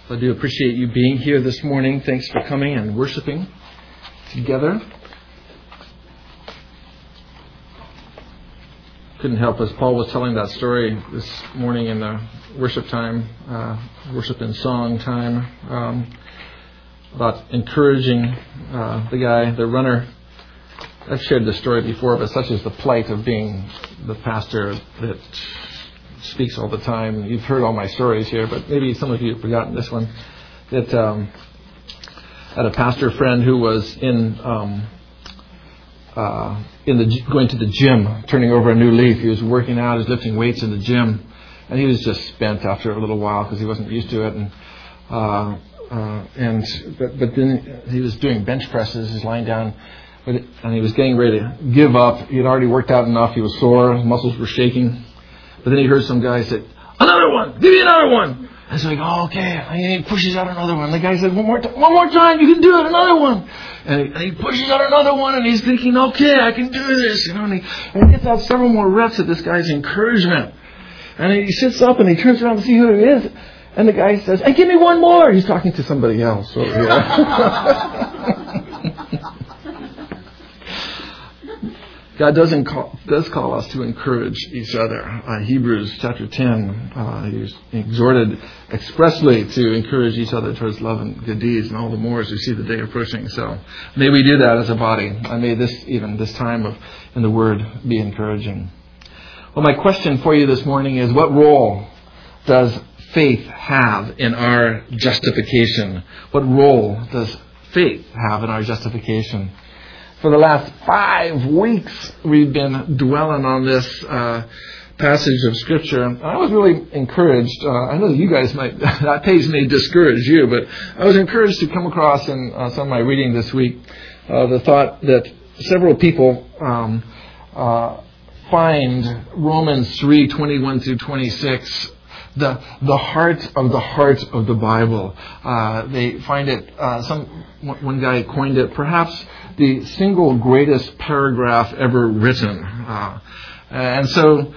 I do appreciate you being here this morning. Thanks for coming and worshiping together. Couldn't help as Paul was telling that story this morning in the worship time, worship and song time, about encouraging the runner. I've shared this story before, but such is the plight of being the pastor that speaks all the time. You've heard all my stories here, but maybe some of you have forgotten this one. That had a pastor friend who was going to the gym, turning over a new leaf. He was working out, he was lifting weights in the gym, and he was just spent after a little while because he wasn't used to it. But then he was doing bench presses. He was lying down, and he was getting ready to give up. He had already worked out enough. He was sore. His muscles were shaking. But then he heard some guy say, "Another one! Give me another one!" And so he goes, "Oh, okay." And he pushes out another one. The guy said, one more time, you can do it, another one." And he pushes out another one, and he's thinking, "Okay, I can do this." And he gets out several more reps of this guy's encouragement. And he sits up and he turns around to see who it is. And the guy says, "Hey, give me one more." He's talking to somebody else over here. God does call us to encourage each other. Hebrews chapter 10, he exhorted expressly to encourage each other towards love and good deeds, and all the more as we see the day approaching. So may we do that as a body. And may this time in the Word be encouraging. Well, my question for you this morning is, what role does faith have in our justification? What role does faith have in our justification? For the last 5 weeks, we've been dwelling on this passage of Scripture. I was really encouraged. I know you guys that page may discourage you, but I was encouraged to come across in some of my reading this week the thought that several people find Romans 3:21 through 26 the heart of the Bible. They find it. One guy coined it perhaps the single greatest paragraph ever written, and so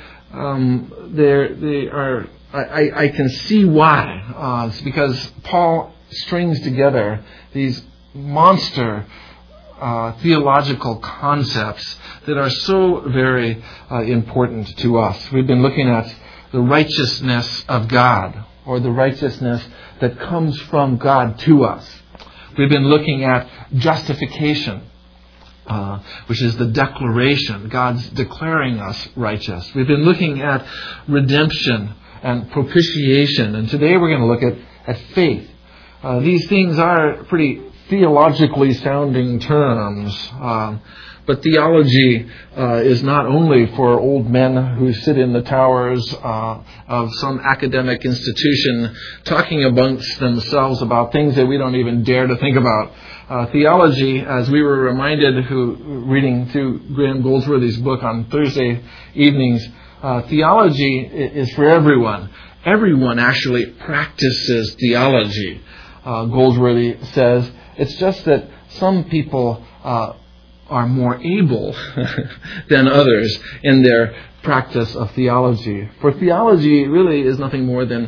they are. I can see why. It's because Paul strings together these monster theological concepts that are so very important to us. We've been looking at the righteousness of God, or the righteousness that comes from God to us. We've been looking at justification, which is the declaration, God's declaring us righteous. We've been looking at redemption and propitiation, and today we're going to look at faith. These things are pretty theologically sounding terms, but theology is not only for old men who sit in the towers of some academic institution talking amongst themselves about things that we don't even dare to think about. Theology, as we were reminded reading through Graham Goldsworthy's book on Thursday evenings, theology is for everyone. Everyone actually practices theology. Goldsworthy says it's just that some people are more able than others in their practice of theology. For theology really is nothing more than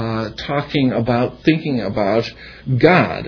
thinking about God.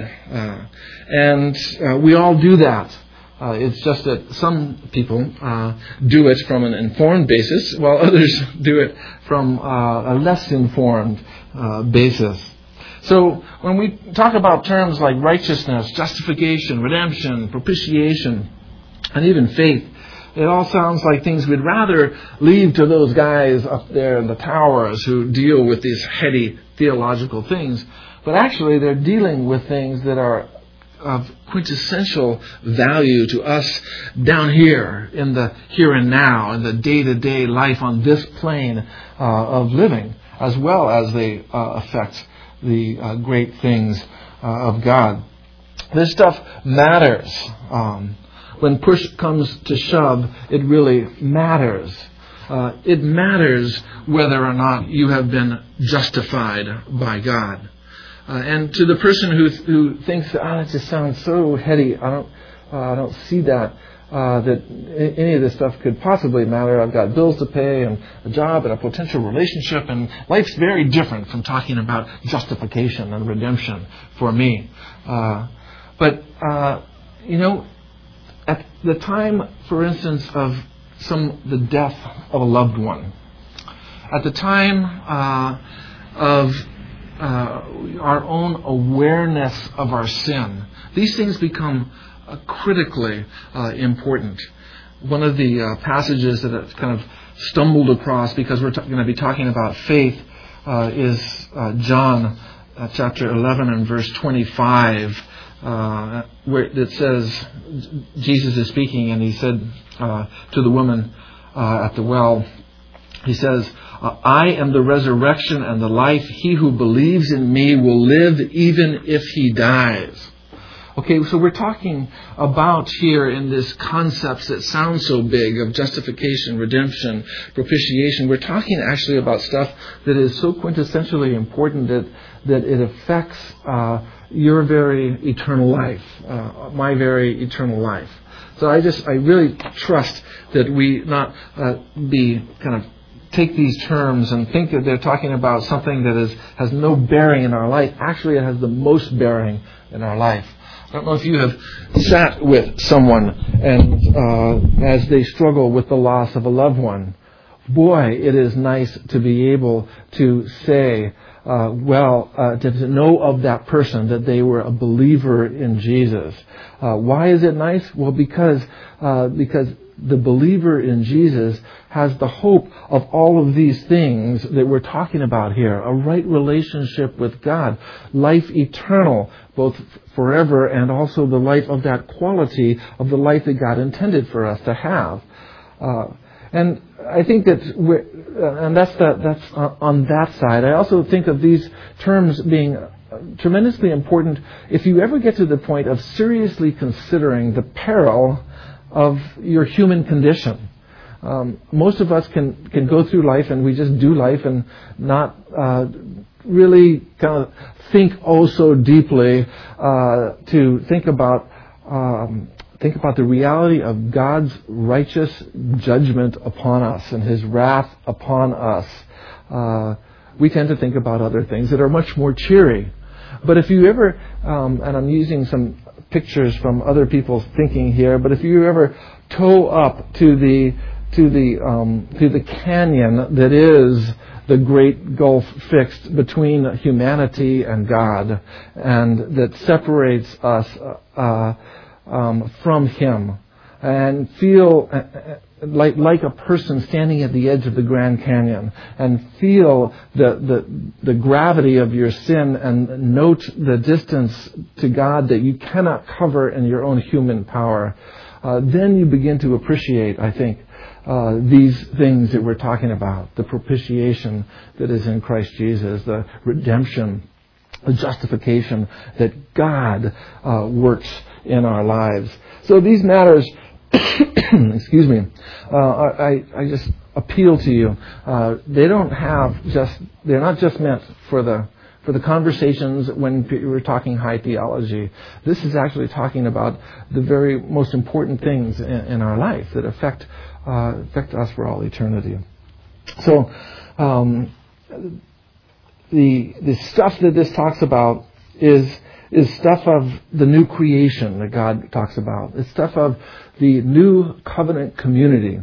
And we all do that. It's just that some people do it from an informed basis, while others do it from a less informed basis. So when we talk about terms like righteousness, justification, redemption, propitiation, and even faith, it all sounds like things we'd rather leave to those guys up there in the towers who deal with these heady theological things. But actually they're dealing with things that are of quintessential value to us down here, in the here and now, in the day-to-day life on this plane of living, as well as they affect the great things of God. This stuff matters. When push comes to shove, it really matters. It matters whether or not you have been justified by God. And to the person who thinks, that just sounds so heady, I don't see that. that any of this stuff could possibly matter. I've got bills to pay and a job and a potential relationship, and life's very different from talking about justification and redemption for me. But at the time, for instance, of the death of a loved one, at the time of our own awareness of our sin, these things become critically important. One of the passages that I've kind of stumbled across, because we're going to be talking about faith, is John chapter 11 and verse 25, where it says, Jesus is speaking, and he said to the woman at the well, he says, I am the resurrection and the life. He who believes in me will live even if he dies. Okay, so we're talking about here in this concepts that sound so big of justification, redemption, propitiation. We're talking actually about stuff that is so quintessentially important that it affects your very eternal life, my very eternal life. So I really trust that we not be kind of take these terms and think that they're talking about something that has no bearing in our life. Actually, it has the most bearing in our life. I don't know if you have sat with someone and as they struggle with the loss of a loved one. Boy, it is nice to be able to say, to know of that person that they were a believer in Jesus. Why is it nice? Well, because the believer in Jesus has the hope of all of these things that we're talking about here. A right relationship with God, life eternal, both forever, and also the life of that quality of the life that God intended for us to have. And I think that's on that side. I also think of these terms being tremendously important if you ever get to the point of seriously considering the peril of your human condition. Most of us can go through life and we just do life and not really kind of think so deeply to think about the reality of God's righteous judgment upon us and His wrath upon us. We tend to think about other things that are much more cheery. But if you ever, and I'm using some pictures from other people's thinking here, but if you ever toe up to the canyon that is the great gulf fixed between humanity and God, and that separates us from Him, and feel like a person standing at the edge of the Grand Canyon, and feel the gravity of your sin, and note the distance to God that you cannot cover in your own human power, then you begin to appreciate, I think, these things that we're talking about: the propitiation that is in Christ Jesus, the redemption, the justification that God works in our lives. So these matters, excuse me, I just appeal to you. They're not just meant for the conversations when we're talking high theology. This is actually talking about the very most important things in our life that affect us for all eternity. So the stuff that this talks about is stuff of the new creation that God talks about. It's stuff of the new covenant community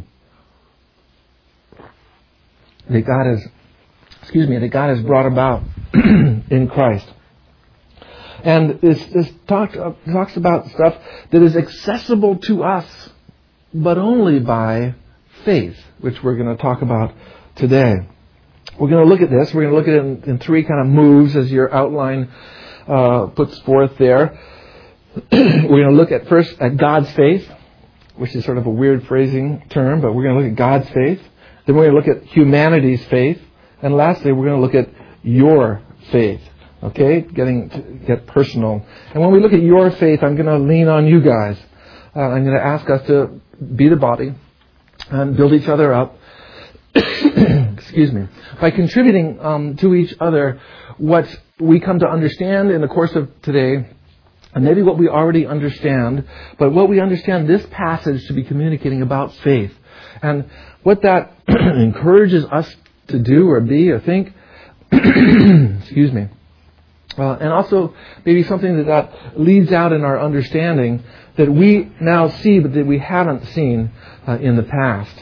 that God has brought about in Christ. And this talks about stuff that is accessible to us, but only by faith, which we're going to talk about today. We're going to look at this. We're going to look at it in three kind of moves, as your outline puts forth there. We're going to look at first at God's faith, which is sort of a weird phrasing term, but we're going to look at God's faith. Then we're going to look at humanity's faith. And lastly, we're going to look at your faith. Okay? Get personal. And when we look at your faith, I'm going to lean on you guys. I'm going to ask us to be the body and build each other up. Excuse me. By contributing to each other what we come to understand in the course of today And maybe what we already understand, but what we understand this passage to be communicating about faith. And what that encourages us to do or be or think, excuse me, and also maybe something that leads out in our understanding that we now see but that we haven't seen in the past.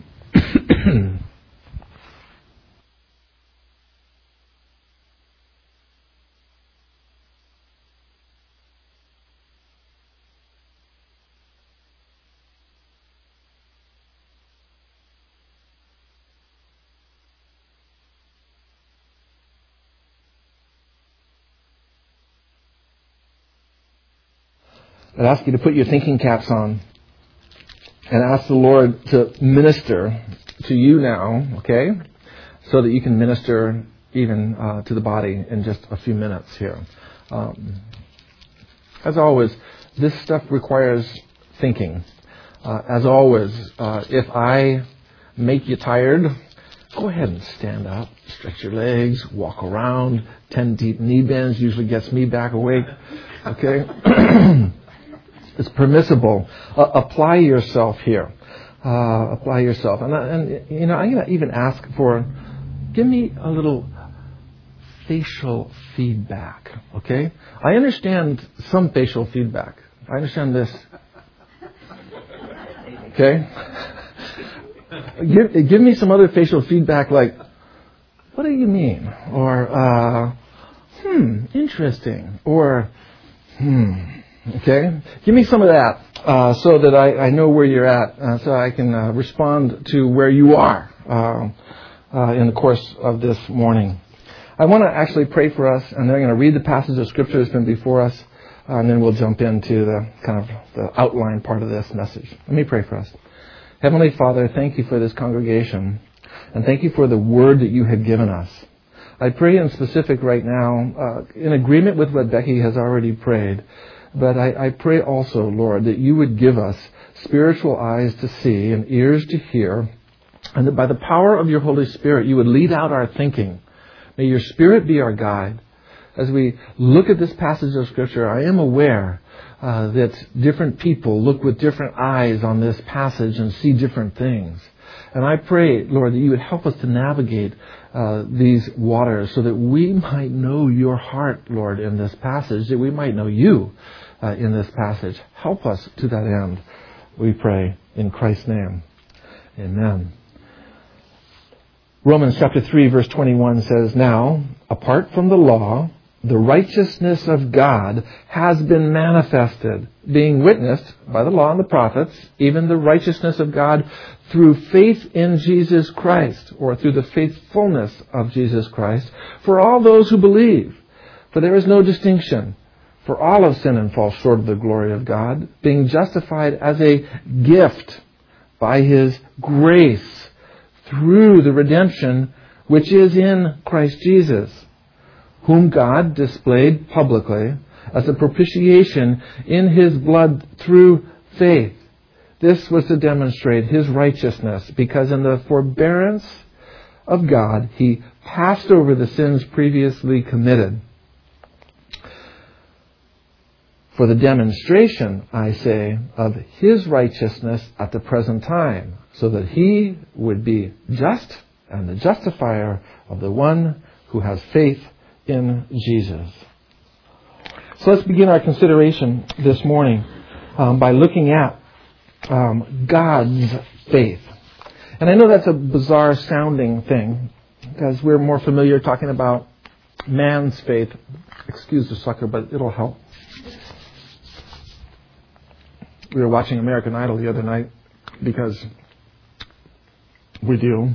I'd ask you to put your thinking caps on and ask the Lord to minister to you now, okay? So that you can minister even to the body in just a few minutes here. As always, this stuff requires thinking. As always, if I make you tired, go ahead and stand up, stretch your legs, walk around. 10 deep knee bends usually gets me back awake, okay? It's permissible. Apply yourself here. Apply yourself. And you know, I'm going to even ask for, give me a little facial feedback, okay? I understand some facial feedback. I understand this. Okay? Give me some other facial feedback like, what do you mean? Or, interesting. Or, okay? Give me some of that so that I know where you're at, so I can respond to where you are in the course of this morning. I want to actually pray for us, and then I'm going to read the passage of Scripture that's been before us, and then we'll jump into the kind of the outline part of this message. Let me pray for us. Heavenly Father, thank you for this congregation, and thank you for the word that you have given us. I pray in specific right now, in agreement with what Becky has already prayed, but I pray also, Lord, that you would give us spiritual eyes to see and ears to hear, and that by the power of your Holy Spirit, you would lead out our thinking. May your Spirit be our guide. As we look at this passage of Scripture, I am aware that different people look with different eyes on this passage and see different things. And I pray, Lord, that you would help us to navigate these waters so that we might know your heart, Lord, in this passage, that we might know you in this passage. Help us to that end, we pray, in Christ's name. Amen. Romans chapter 3, verse 21 says, "Now, apart from the law, the righteousness of God has been manifested, being witnessed by the law and the prophets, even the righteousness of God through faith in Jesus Christ," or through the faithfulness of Jesus Christ, "for all those who believe. For there is no distinction. For all have sinned and fall short of the glory of God, being justified as a gift by His grace through the redemption which is in Christ Jesus, whom God displayed publicly as a propitiation in His blood through faith. This was to demonstrate His righteousness, because in the forbearance of God, He passed over the sins previously committed. For the demonstration, I say, of His righteousness at the present time, so that He would be just and the justifier of the one who has faith in Jesus. So let's begin our consideration this morning by looking at God's faith. And I know that's a bizarre sounding thing, because we're more familiar talking about man's faith. Excuse the sucker, but it'll help. We were watching American Idol the other night, because we do.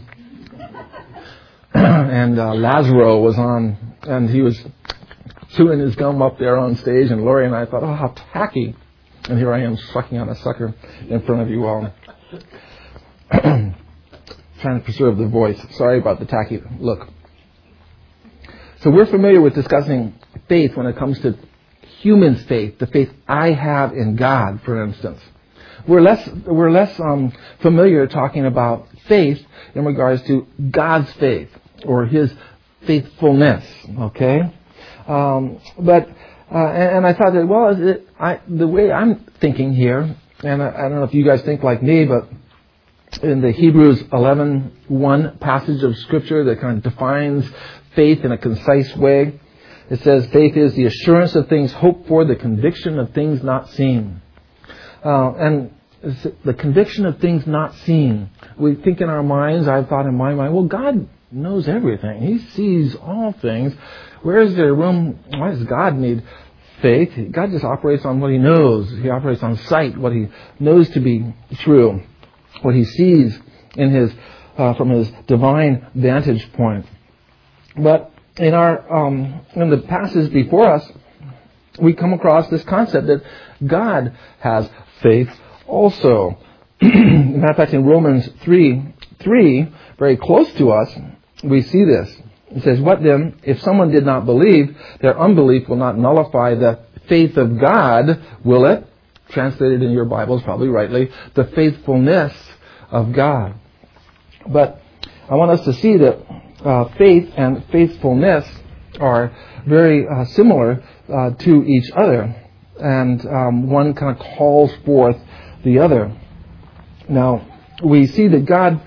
And Lazaro was on, and he was chewing his gum up there on stage, and Lori and I thought, oh, how tacky. And here I am sucking on a sucker in front of you all. Trying to preserve the voice. Sorry about the tacky look. So we're familiar with discussing faith when it comes to human faith, the faith I have in God, for instance. We're less familiar talking about faith in regards to God's faith or His faithfulness. Okay, but And I thought that, well, the way I'm thinking here, and I don't know if you guys think like me, but in the Hebrews 11:1 passage of Scripture that kind of defines faith in a concise way, it says, faith is the assurance of things hoped for, the conviction of things not seen. And the conviction of things not seen. We think in our minds, I've thought in my mind, well, God knows everything. He sees all things. Where is there room? Why does God need faith? God just operates on what He knows. He operates on sight, what He knows to be true, what He sees in His from His divine vantage point. But in the passage before us, we come across this concept that God has faith also. Matter of fact, in Romans 3, very close to us, we see this. It says, what then, if someone did not believe, their unbelief will not nullify the faith of God, will it? Translated in your Bibles, probably rightly, the faithfulness of God. But I want us to see that faith and faithfulness are very similar to each other. And one kind of calls forth the other. Now, we see that God,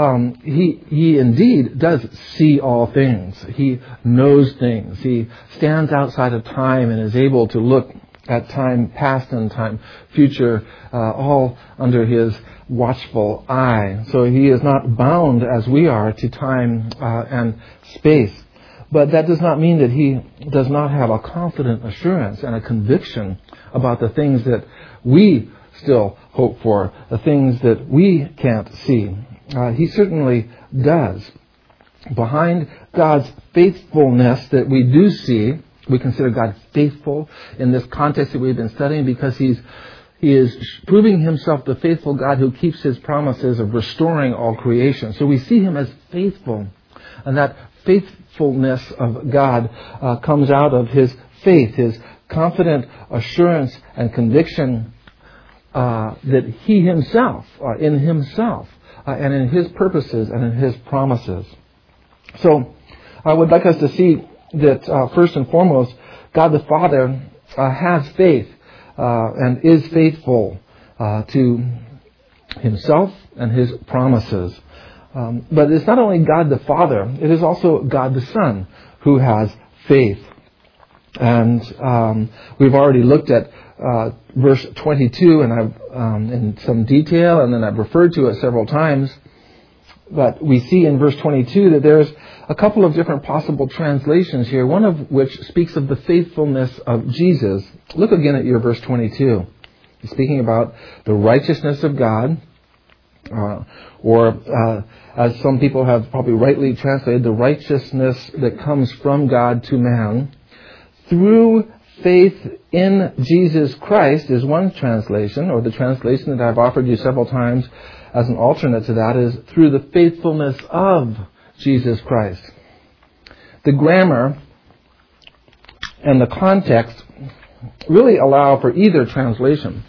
He indeed does see all things. He knows things. He stands outside of time and is able to look at time past and time future, all under His watchful eye. So He is not bound as we are to time and space. But that does not mean that He does not have a confident assurance and a conviction about the things that we still hope for, the things that we can't see. He certainly does. Behind God's faithfulness that we do see, we consider God faithful in this context that we've been studying because He is proving Himself the faithful God who keeps His promises of restoring all creation. So we see Him as faithful. And that faithfulness of God comes out of His faith, His confident assurance and conviction that He Himself, in Himself, and in His purposes and in His promises. So I would like us to see that first and foremost, God the Father has faith and is faithful to Himself and His promises. But it's not only God the Father, it is also God the Son who has faith. And we've already looked at verse 22 and I've in some detail, and then I've referred to it several times. But we see in verse 22 that there's a couple of different possible translations here, one of which speaks of the faithfulness of Jesus. Look again at your verse 22. He's speaking about the righteousness of God, or as some people have probably rightly translated, the righteousness that comes from God to man through faith in Jesus Christ is one translation, or the translation that I've offered you several times as an alternate to that is through the faithfulness of Jesus Christ. The grammar and the context really allow for either translation.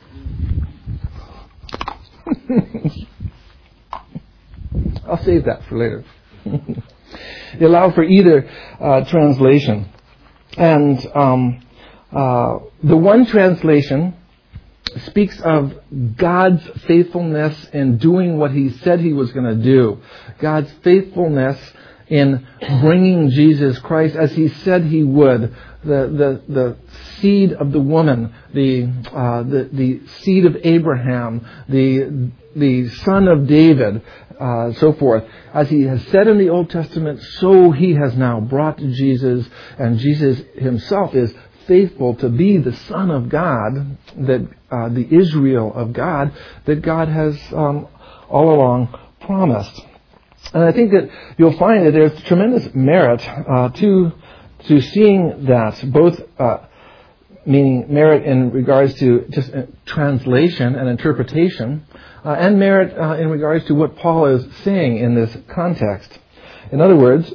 I'll save that for later. They allow for either translation. And the one translation speaks of God's faithfulness in doing what He said He was going to do. God's faithfulness in bringing Jesus Christ as He said He would. The seed of the woman, the seed of Abraham, the son of David, so forth. As He has said in the Old Testament, so He has now brought Jesus, and Jesus Himself is faithful to be the Son of God, that the Israel of God, that God has all along promised. And I think that you'll find that there's tremendous merit to seeing that, both meaning merit in regards to just translation and interpretation, and merit in regards to what Paul is saying in this context. In other words,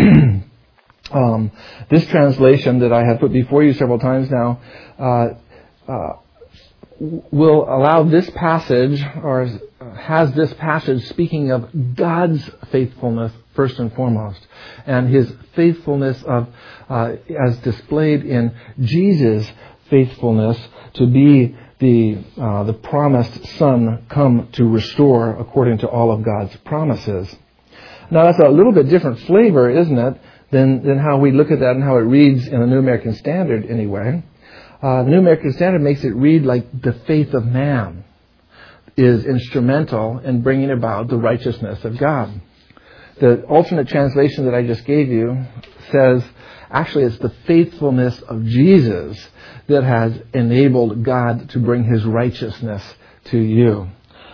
this translation that I have put before you several times now will allow this passage, or has this passage speaking of God's faithfulness first and foremost, and His faithfulness as displayed in Jesus' faithfulness to be the promised Son come to restore according to all of God's promises. Now that's a little bit different flavor, isn't it, than how we look at that and how it reads in the New American Standard anyway. The New American Standard makes it read like the faith of man is instrumental in bringing about the righteousness of God. The alternate translation that I just gave you says, actually it's the faithfulness of Jesus that has enabled God to bring His righteousness to you.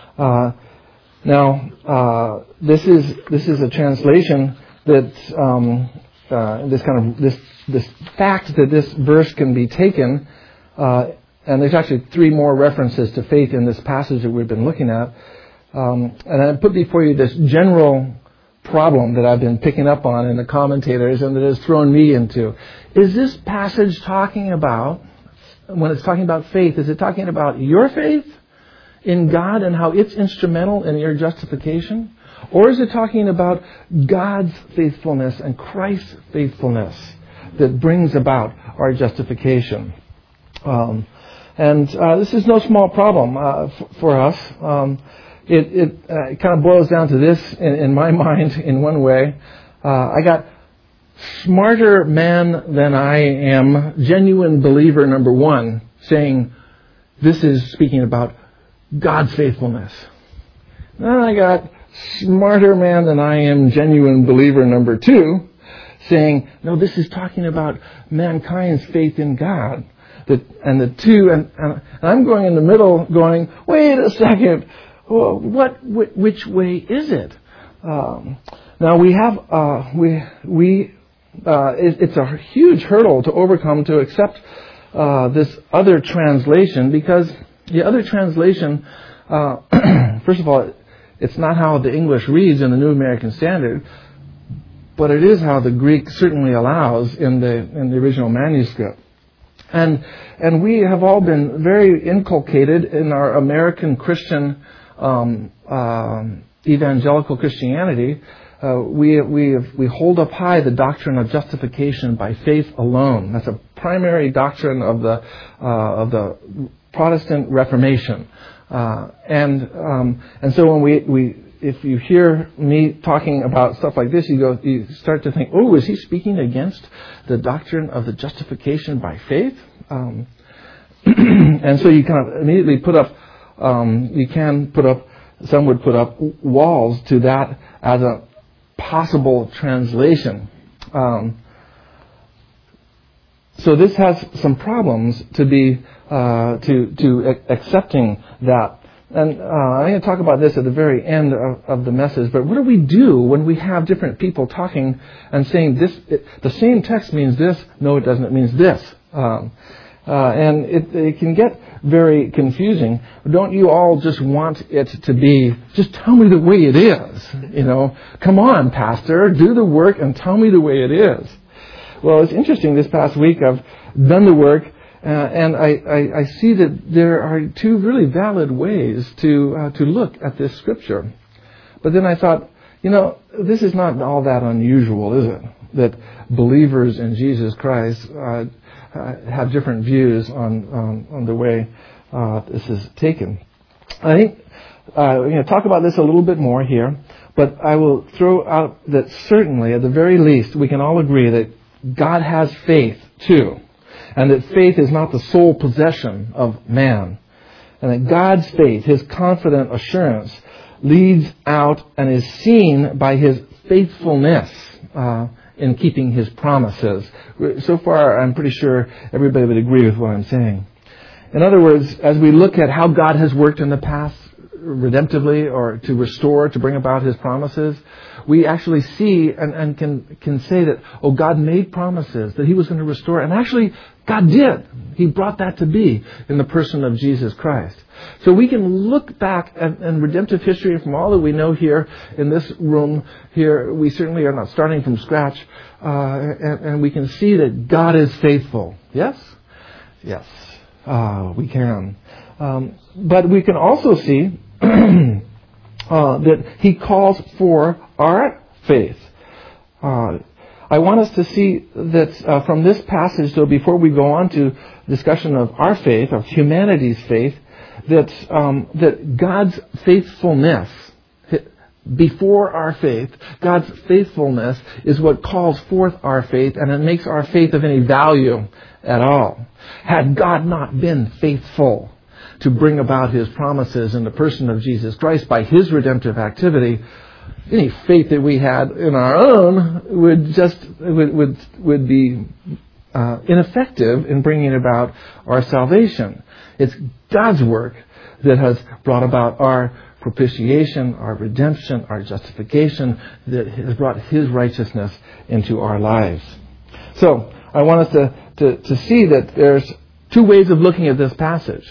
Now, this is a translation that this fact that this verse can be taken, and there's actually 3 more references to faith in this passage that we've been looking at. And I put before you this general problem that I've been picking up on in the commentators and that has thrown me into. Is this passage talking about, when it's talking about faith, is it talking about your faith in God and how it's instrumental in your justification? Or is it talking about God's faithfulness and Christ's faithfulness that brings about our justification? This is no small problem for us. It kind of boils down to this in my mind in one way. I got smarter man than I am, genuine believer number 1, saying this is speaking about God's faithfulness. Then I got smarter man than I am, genuine believer number 2, saying, no, this is talking about mankind's faith in God. And I'm going in the middle going, wait a second, which way is it? Now we have, it's a huge hurdle to overcome to accept this other translation, because the other translation, first of all, it's not how the English reads in the New American Standard, but it is how the Greek certainly allows in the original manuscript. And we have all been very inculcated in our American Christian evangelical Christianity. We hold up high the doctrine of justification by faith alone. That's a primary doctrine of the Protestant Reformation. And so when if you hear me talking about stuff like this, you start to think, oh, is he speaking against the doctrine of the justification by faith? And so you kind of immediately some would put up walls to that as a possible translation. So this has some problems to be to accepting that. And I'm going to talk about this at the very end of the message. But what do we do when we have different people talking and saying this? The same text means this. No, it doesn't. It means this. And it can get very confusing. Don't you all just want it to be, just tell me the way it is? Come on, Pastor, do the work and tell me the way it is. Well, it's interesting. This past week I've done the work. And I see that there are 2 really valid ways to look at this scripture. But then I thought, this is not all that unusual, is it? That believers in Jesus Christ have different views on the way this is taken. I think we're going to talk about this a little bit more here, but I will throw out that certainly, at the very least, we can all agree that God has faith too. And that faith is not the sole possession of man. And that God's faith, His confident assurance, leads out and is seen by His faithfulness in keeping His promises. So far, I'm pretty sure everybody would agree with what I'm saying. In other words, as we look at how God has worked in the past redemptively or to restore, to bring about His promises, we actually see and can say that, God made promises that He was going to restore. And actually, God did. He brought that to be in the person of Jesus Christ. So we can look back at redemptive history from all that we know here in this room. Here, we certainly are not starting from scratch. And we can see that God is faithful. Yes? Yes. We can. But we can also see that He calls for our faith. I want us to see that from this passage, though, before we go on to discussion of our faith, of humanity's faith, that God's faithfulness before our faith, God's faithfulness is what calls forth our faith, and it makes our faith of any value at all. Had God not been faithful to bring about His promises in the person of Jesus Christ by His redemptive activity, any faith that we had in our own would be ineffective in bringing about our salvation. It's God's work that has brought about our propitiation, our redemption, our justification, that has brought His righteousness into our lives. So I want us to see that there's two ways of looking at this passage.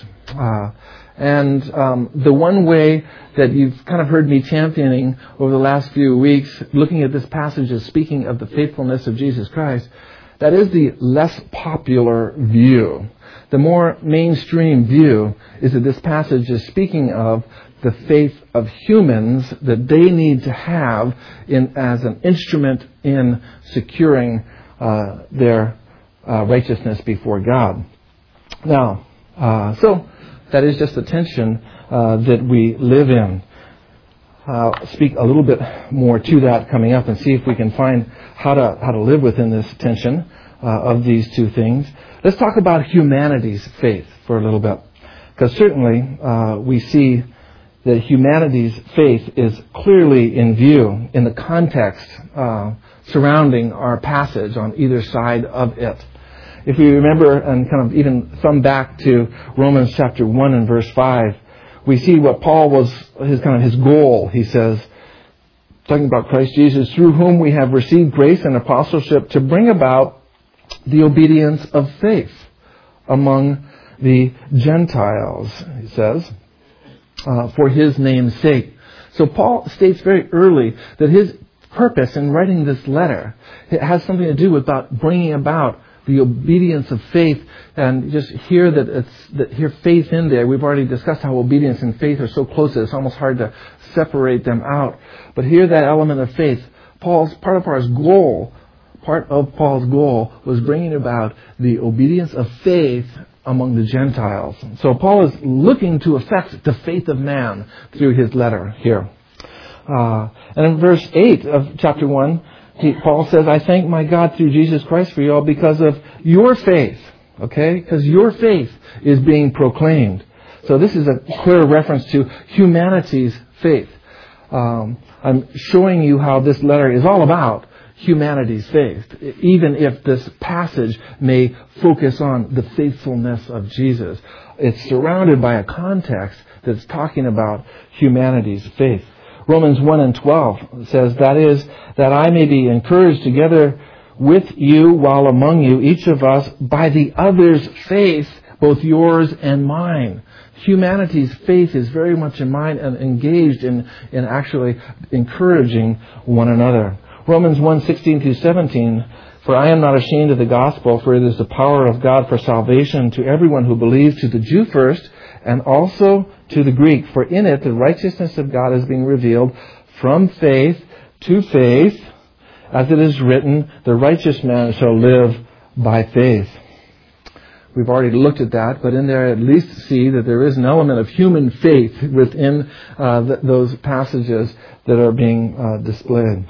And the one way that you've kind of heard me championing over the last few weeks, looking at this passage as speaking of the faithfulness of Jesus Christ, that is the less popular view. The more mainstream view is that this passage is speaking of the faith of humans that they need to have as an instrument in securing their righteousness before God. Now, so that is just the tension that we live in. I'll speak a little bit more to that coming up and see if we can find how to live within this tension of these two things. Let's talk about humanity's faith for a little bit, because certainly we see that humanity's faith is clearly in view in the context surrounding our passage on either side of it. If we remember and kind of even thumb back to Romans chapter 1 and verse 5, we see what Paul was, his goal, he says, talking about Christ Jesus, through whom we have received grace and apostleship to bring about the obedience of faith among the Gentiles, he says, for His name's sake. So Paul states very early that his purpose in writing this letter, it has something to do with bringing about the obedience of faith, and just hear hear faith in there. We've already discussed how obedience and faith are so close that it's almost hard to separate them out. But here, that element of faith, part of Paul's goal was bringing about the obedience of faith among the Gentiles. So Paul is looking to affect the faith of man through his letter here. And in verse 8 of chapter 1, Paul says, I thank my God through Jesus Christ for you all because of your faith. Okay? Because your faith is being proclaimed. So this is a clear reference to humanity's faith. I'm showing you how this letter is all about humanity's faith, even if this passage may focus on the faithfulness of Jesus. It's surrounded by a context that's talking about humanity's faith. Romans 1 and 12 says, that is, that I may be encouraged together with you while among you, each of us, by the other's faith, both yours and mine. Humanity's faith is very much in mind and engaged in actually encouraging one another. Romans 1:16-17, for I am not ashamed of the gospel, for it is the power of God for salvation to everyone who believes, to the Jew first, and also to the Greek. For in it the righteousness of God is being revealed from faith to faith, as it is written, the righteous man shall live by faith. We've already looked at that, but in there at least see that there is an element of human faith within those passages that are being displayed.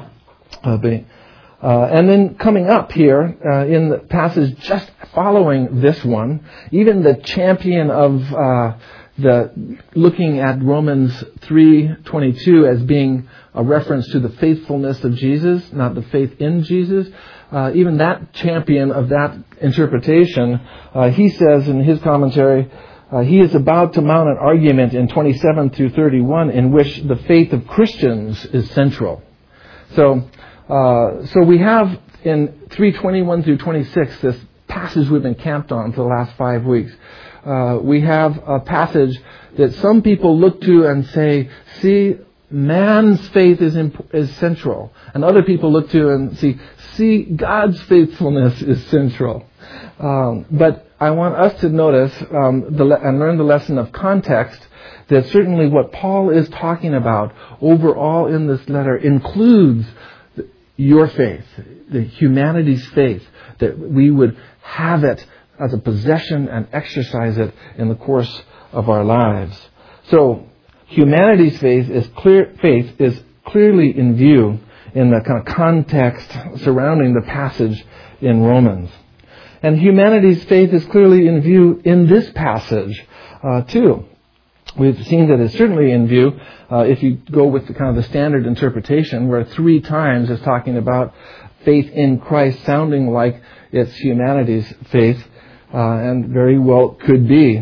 And then coming up here in the passage just following this one, even the champion of looking at Romans 3:22 as being a reference to the faithfulness of Jesus, not the faith in Jesus, even that champion of that interpretation, he says in his commentary, he is about to mount an argument in 27-31 in which the faith of Christians is central. So we have in 3:21-26 this passage we've been camped on for the last 5 weeks. We have a passage that some people look to and say, see, man's faith is central. And other people look to and see, God's faithfulness is central. But I want us to notice and learn the lesson of context, that certainly what Paul is talking about overall in this letter includes your faith, the humanity's faith, that we would have it as a possession and exercise it in the course of our lives. So, humanity's faith is clearly in view in the kind of context surrounding the passage in Romans. And humanity's faith is clearly in view in this passage, too. We've seen that it's certainly in view if you go with the kind of the standard interpretation, where 3 times it's talking about faith in Christ sounding like it's humanity's faith, and very well could be,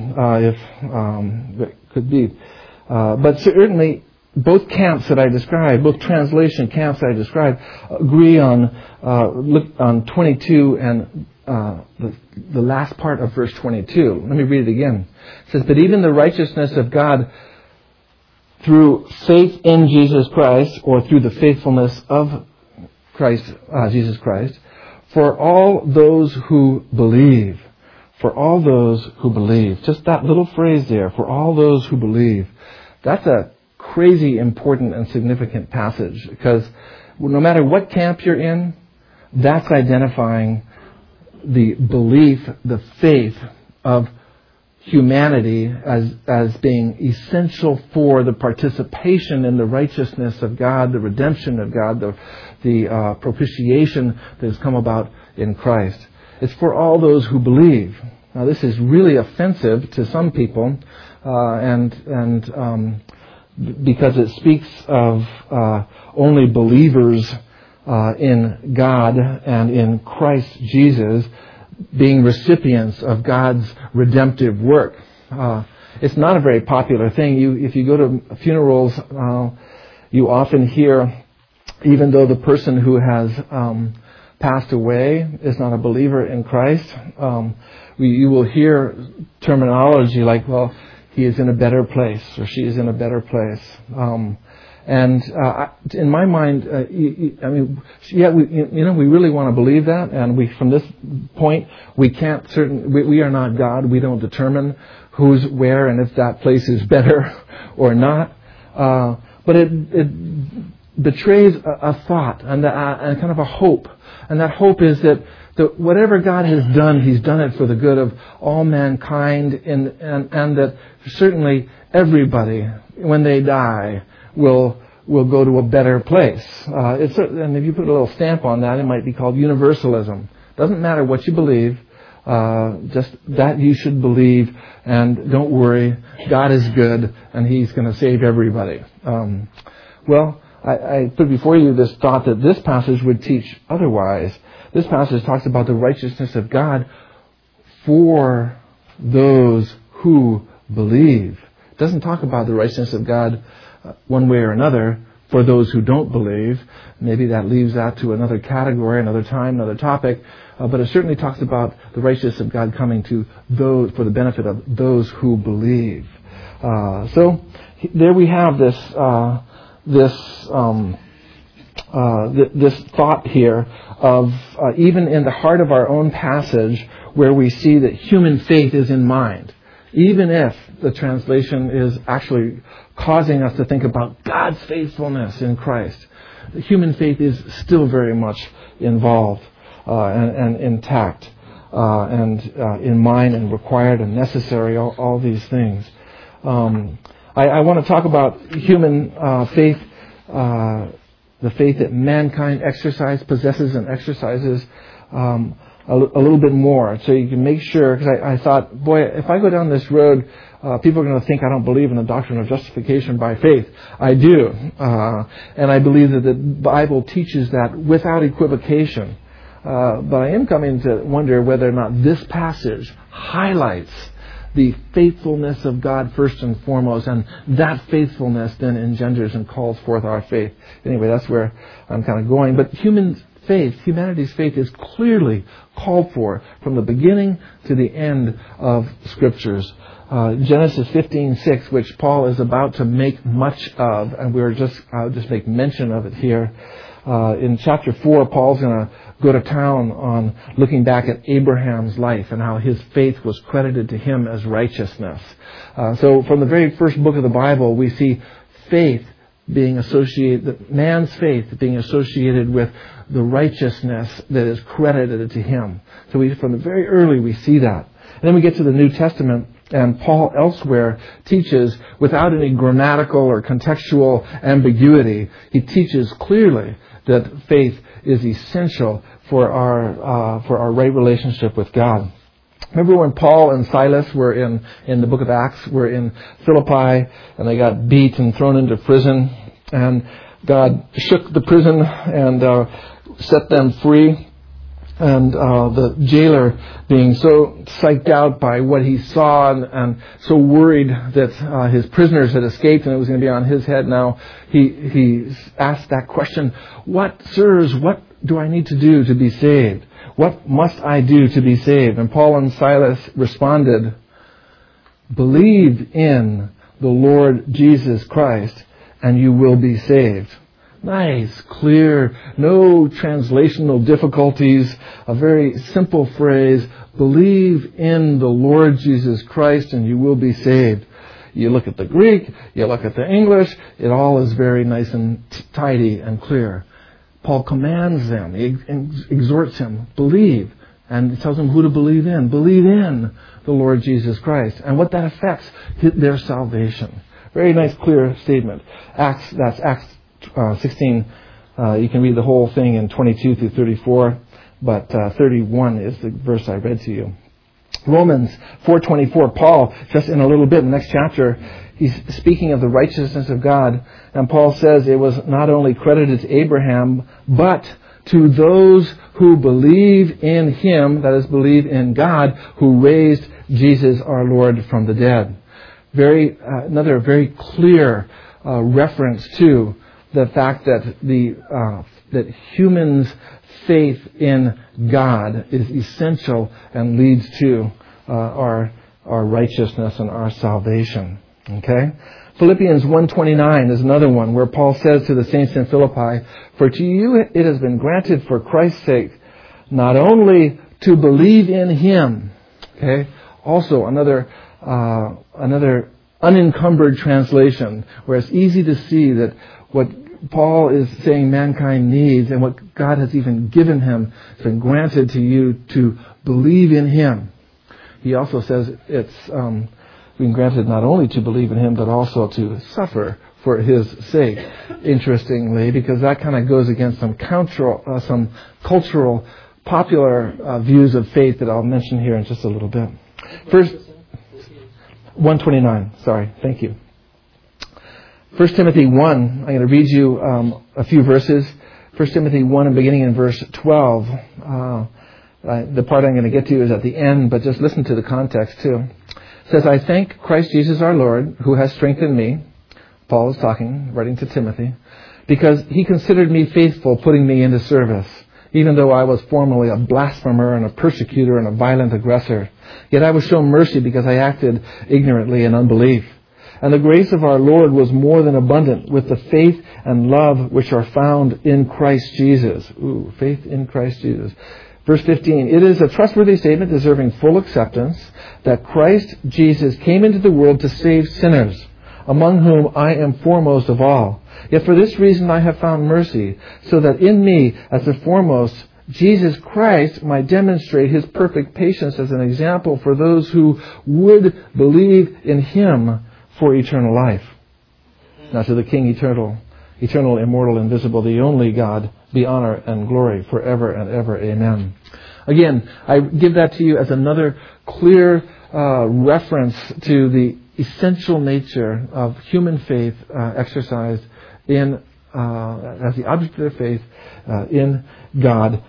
but certainly both camps that I described, both translation camps that I described, agree on 22 and the last part of verse 22. Let me read it again. It says, "But even the righteousness of God through faith in Jesus Christ," or through the faithfulness of Christ, Jesus Christ, "for all those who believe." For all those who believe. Just that little phrase there, for all those who believe. That's a crazy important and significant passage, because no matter what camp you're in, that's identifying the belief, the faith of humanity as being essential for the participation in the righteousness of God, the redemption of God, the propitiation that has come about in Christ. It's for all those who believe. Now, this is really offensive to some people, because it speaks of only believers in God and in Christ Jesus being recipients of God's redemptive work. It's not a very popular thing. If you go to funerals, you often hear, even though the person who has passed away is not a believer in Christ, you will hear terminology like, well, he is in a better place, or she is in a better place. In my mind, we really want to believe that, and from this point, we are not God. We don't determine who's where and if that place is better or not. But it betrays a thought and kind of a hope. And that hope is that whatever God has done, He's done it for the good of all mankind, and that certainly everybody, when they die, will go to a better place. And if you put a little stamp on that, it might be called universalism. Doesn't matter what you believe, just that you should believe, and don't worry, God is good, and He's going to save everybody. I put before you this thought that this passage would teach otherwise. This passage talks about the righteousness of God for those who believe. It doesn't talk about the righteousness of God one way or another for those who don't believe. Maybe that leaves that to another category, another time, another topic. But it certainly talks about the righteousness of God coming to those for the benefit of those who believe. So there we have this thought here of even in the heart of our own passage, where we see that human faith is in mind, even if the translation is actually causing us to think about God's faithfulness in Christ, the human faith is still very much involved and intact and in mind and required and necessary, all these things. I want to talk about human faith, the faith that mankind possesses and exercises a little bit more, so you can make sure, because I thought, boy, if I go down this road, people are going to think I don't believe in the doctrine of justification by faith. I do. And I believe that the Bible teaches that without equivocation. But I am coming to wonder whether or not this passage highlights the faithfulness of God first and foremost, and that faithfulness then engenders and calls forth our faith. Anyway, that's where I'm kind of going. But humanity's faith is clearly called for from the beginning to the end of Scriptures. Genesis 15:6, which Paul is about to make much of, and I'll just make mention of it here. In chapter 4, Paul's going to go to town on looking back at Abraham's life and how his faith was credited to him as righteousness. So from the very first book of the Bible, we see faith being associated, man's faith being associated with the righteousness that is credited to him. So from the very early we see that. And then we get to the New Testament, and Paul elsewhere teaches, without any grammatical or contextual ambiguity, he teaches clearly that faith is essential for our right relationship with God. Remember when Paul and Silas were in the book of Acts, were in Philippi, and they got beat and thrown into prison, and God shook the prison and set them free. And the jailer, being so psyched out by what he saw and so worried that his prisoners had escaped and it was going to be on his head now, he asked that question, Sirs, what do I need to do to be saved? What must I do to be saved? And Paul and Silas responded, believe in the Lord Jesus Christ and you will be saved. Nice, clear, no translational difficulties, a very simple phrase, believe in the Lord Jesus Christ and you will be saved. You look at the Greek, you look at the English, it all is very nice and tidy and clear. Paul commands them, he exhorts him, believe, and he tells them who to believe in. Believe in the Lord Jesus Christ. And what that affects, their salvation. Very nice, clear statement. Acts 16, you can read the whole thing in 22 through 34, but 31 is the verse I read to you. Romans 4:24, Paul, just in a little bit, in the next chapter, he's speaking of the righteousness of God, and Paul says it was not only credited to Abraham, but to those who believe in him, that is, believe in God, who raised Jesus our Lord from the dead. Another very clear reference to the fact that that humans' faith in God is essential and leads to our righteousness and our salvation. Okay? Philippians 1:29 is another one where Paul says to the saints in Philippi, for to you it has been granted for Christ's sake not only to believe in him, okay, also another unencumbered translation where it's easy to see that what Paul is saying mankind needs and what God has even given him has been granted to you to believe in him. He also says it's been granted not only to believe in him but also to suffer for his sake. Interestingly, because that kind of goes against some cultural popular views of faith that I'll mention here in just a little bit. First, 129. Sorry, thank you. 1 Timothy 1, I'm going to read you a few verses. 1 Timothy 1, and beginning in verse 12. The part I'm going to get to is at the end, but just listen to the context too. It says, I thank Christ Jesus our Lord, who has strengthened me. Paul is talking, writing to Timothy, because he considered me faithful, putting me into service, even though I was formerly a blasphemer and a persecutor and a violent aggressor. Yet I was shown mercy because I acted ignorantly in unbelief. And the grace of our Lord was more than abundant with the faith and love which are found in Christ Jesus. Ooh, faith in Christ Jesus. Verse 15, it is a trustworthy statement deserving full acceptance that Christ Jesus came into the world to save sinners, among whom I am foremost of all. Yet for this reason I have found mercy, so that in me, as the foremost, Jesus Christ might demonstrate his perfect patience as an example for those who would believe in him for eternal life. Now to the King eternal, immortal, invisible, the only God, be honor and glory forever and ever. Amen. Again, I give that to you as another clear reference to the essential nature of human faith exercised in as the object of their faith in God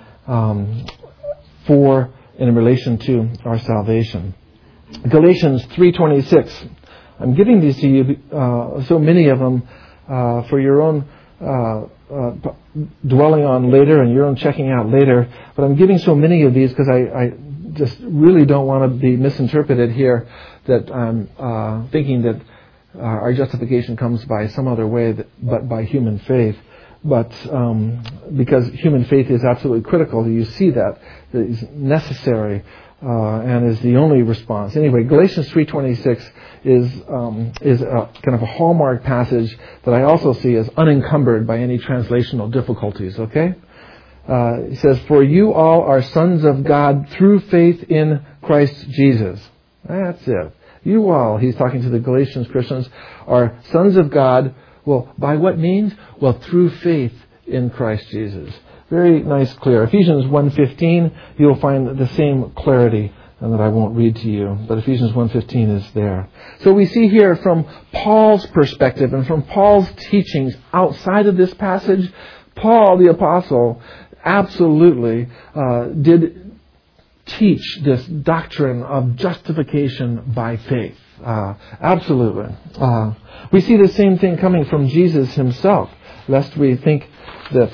in relation to our salvation. Galatians 3:26. I'm giving these to you, so many of them, for your own dwelling on later and your own checking out later. But I'm giving so many of these because I just really don't want to be misinterpreted here, that I'm thinking that our justification comes by some other way but by human faith. But because human faith is absolutely critical, you see that is necessary and is the only response. Anyway, Galatians 3:26 is a kind of a hallmark passage that I also see as unencumbered by any translational difficulties. Okay, He says, "For you all are sons of God through faith in Christ Jesus." That's it. You all, he's talking to the Galatians Christians, are sons of God. Well, by what means? Well, through faith in Christ Jesus. Very nice, clear. Ephesians 1:15, you'll find the same clarity, and that I won't read to you, but Ephesians 1:15 is there. So we see here from Paul's perspective and from Paul's teachings outside of this passage, Paul the Apostle absolutely did teach this doctrine of justification by faith. Absolutely. We see the same thing coming from Jesus himself, lest we think that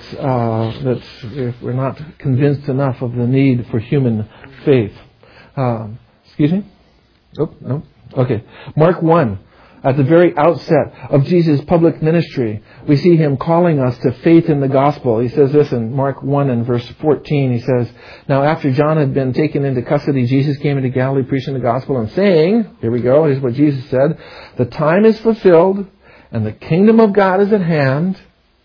if we're not convinced enough of the need for human faith. Excuse me? Oh, no. Okay. Mark 1. At the very outset of Jesus' public ministry, we see him calling us to faith in the gospel. He says this in Mark 1 and verse 14. He says, "Now after John had been taken into custody, Jesus came into Galilee preaching the gospel and saying," here we go, here's what Jesus said, "The time is fulfilled and the kingdom of God is at hand."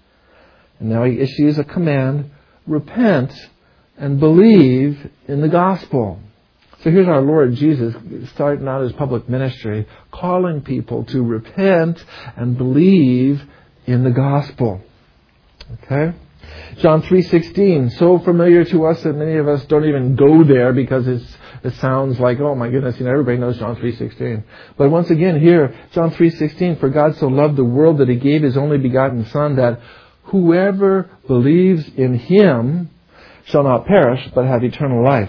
And now he issues a command, "Repent and believe in the gospel." So here's our Lord Jesus starting out his public ministry, calling people to repent and believe in the gospel. Okay? John 3:16, so familiar to us that many of us don't even go there because it sounds like, oh my goodness, everybody knows John 3:16. But once again here, John 3:16, "For God so loved the world that he gave his only begotten Son, that whoever believes in him shall not perish but have eternal life."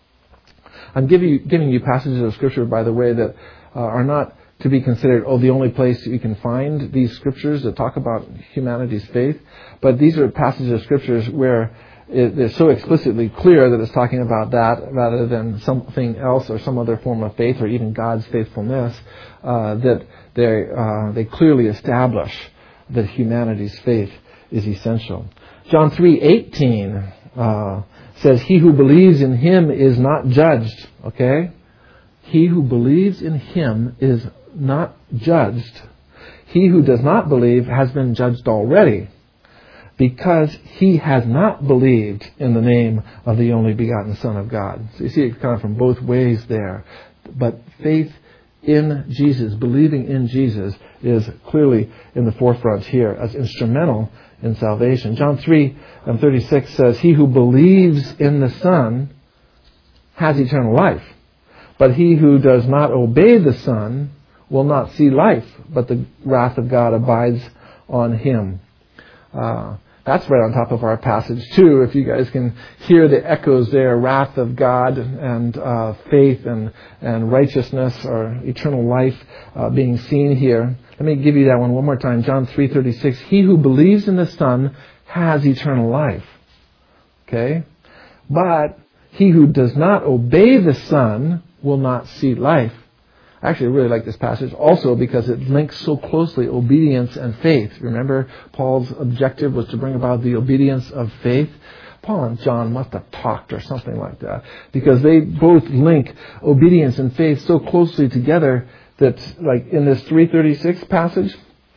I'm giving you passages of Scripture, by the way, that are not to be considered, the only place you can find these Scriptures that talk about humanity's faith. But these are passages of Scriptures where they're so explicitly clear that it's talking about that rather than something else or some other form of faith or even God's faithfulness, that they clearly establish that humanity's faith is essential. John 3:18 says, "He who believes in him is not judged." Okay? He who believes in him is not judged. He who does not believe has been judged already, because he has not believed in the name of the only begotten Son of God. So you see it kind of from both ways there. But faith in Jesus, believing in Jesus, is clearly in the forefront here as instrumental in salvation. John 3:36 says, "He who believes in the Son has eternal life. But he who does not obey the Son will not see life, but the wrath of God abides on him." That's right on top of our passage too. If you guys can hear the echoes there, wrath of God and faith and righteousness or eternal life being seen here. Let me give you that one more time. John 3:36. "He who believes in the Son has eternal life." Okay? "But he who does not obey the Son will not see life." I actually really like this passage also because it links so closely obedience and faith. Remember, Paul's objective was to bring about the obedience of faith. Paul and John must have talked or something like that, because they both link obedience and faith so closely together that, like in this 3:36 passage,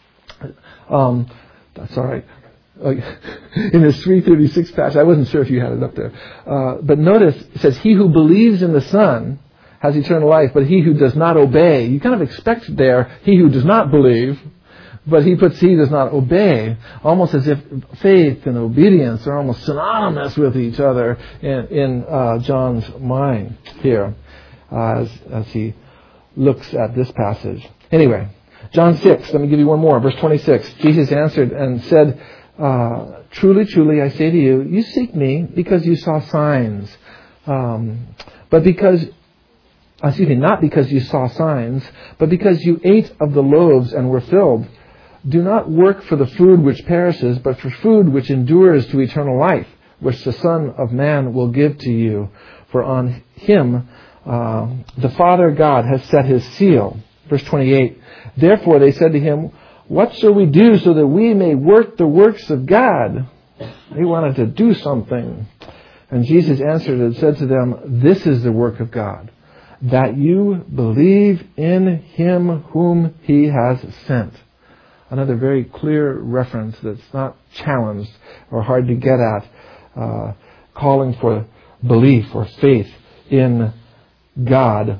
that's all right. In this 3:36 passage, I wasn't sure if you had it up there, but notice it says, "He who believes in the Son has eternal life, but he who does not obey." You kind of expect there, he who does not believe, but he puts he does not obey, almost as if faith and obedience are almost synonymous with each other in John's mind here as he looks at this passage. Anyway, John 6, let me give you one more, verse 26. "Jesus answered and said, 'Truly, truly, I say to you, you seek me because you saw signs, but because not because you saw signs, but because you ate of the loaves and were filled. Do not work for the food which perishes, but for food which endures to eternal life, which the Son of Man will give to you. For on him the Father God has set his seal." Verse 28, "Therefore they said to him, 'What shall we do so that we may work the works of God?'" They wanted to do something. And Jesus answered and said to them, "This is the work of God, that you believe in him whom he has sent." Another very clear reference that's not challenged or hard to get at. calling for belief or faith in God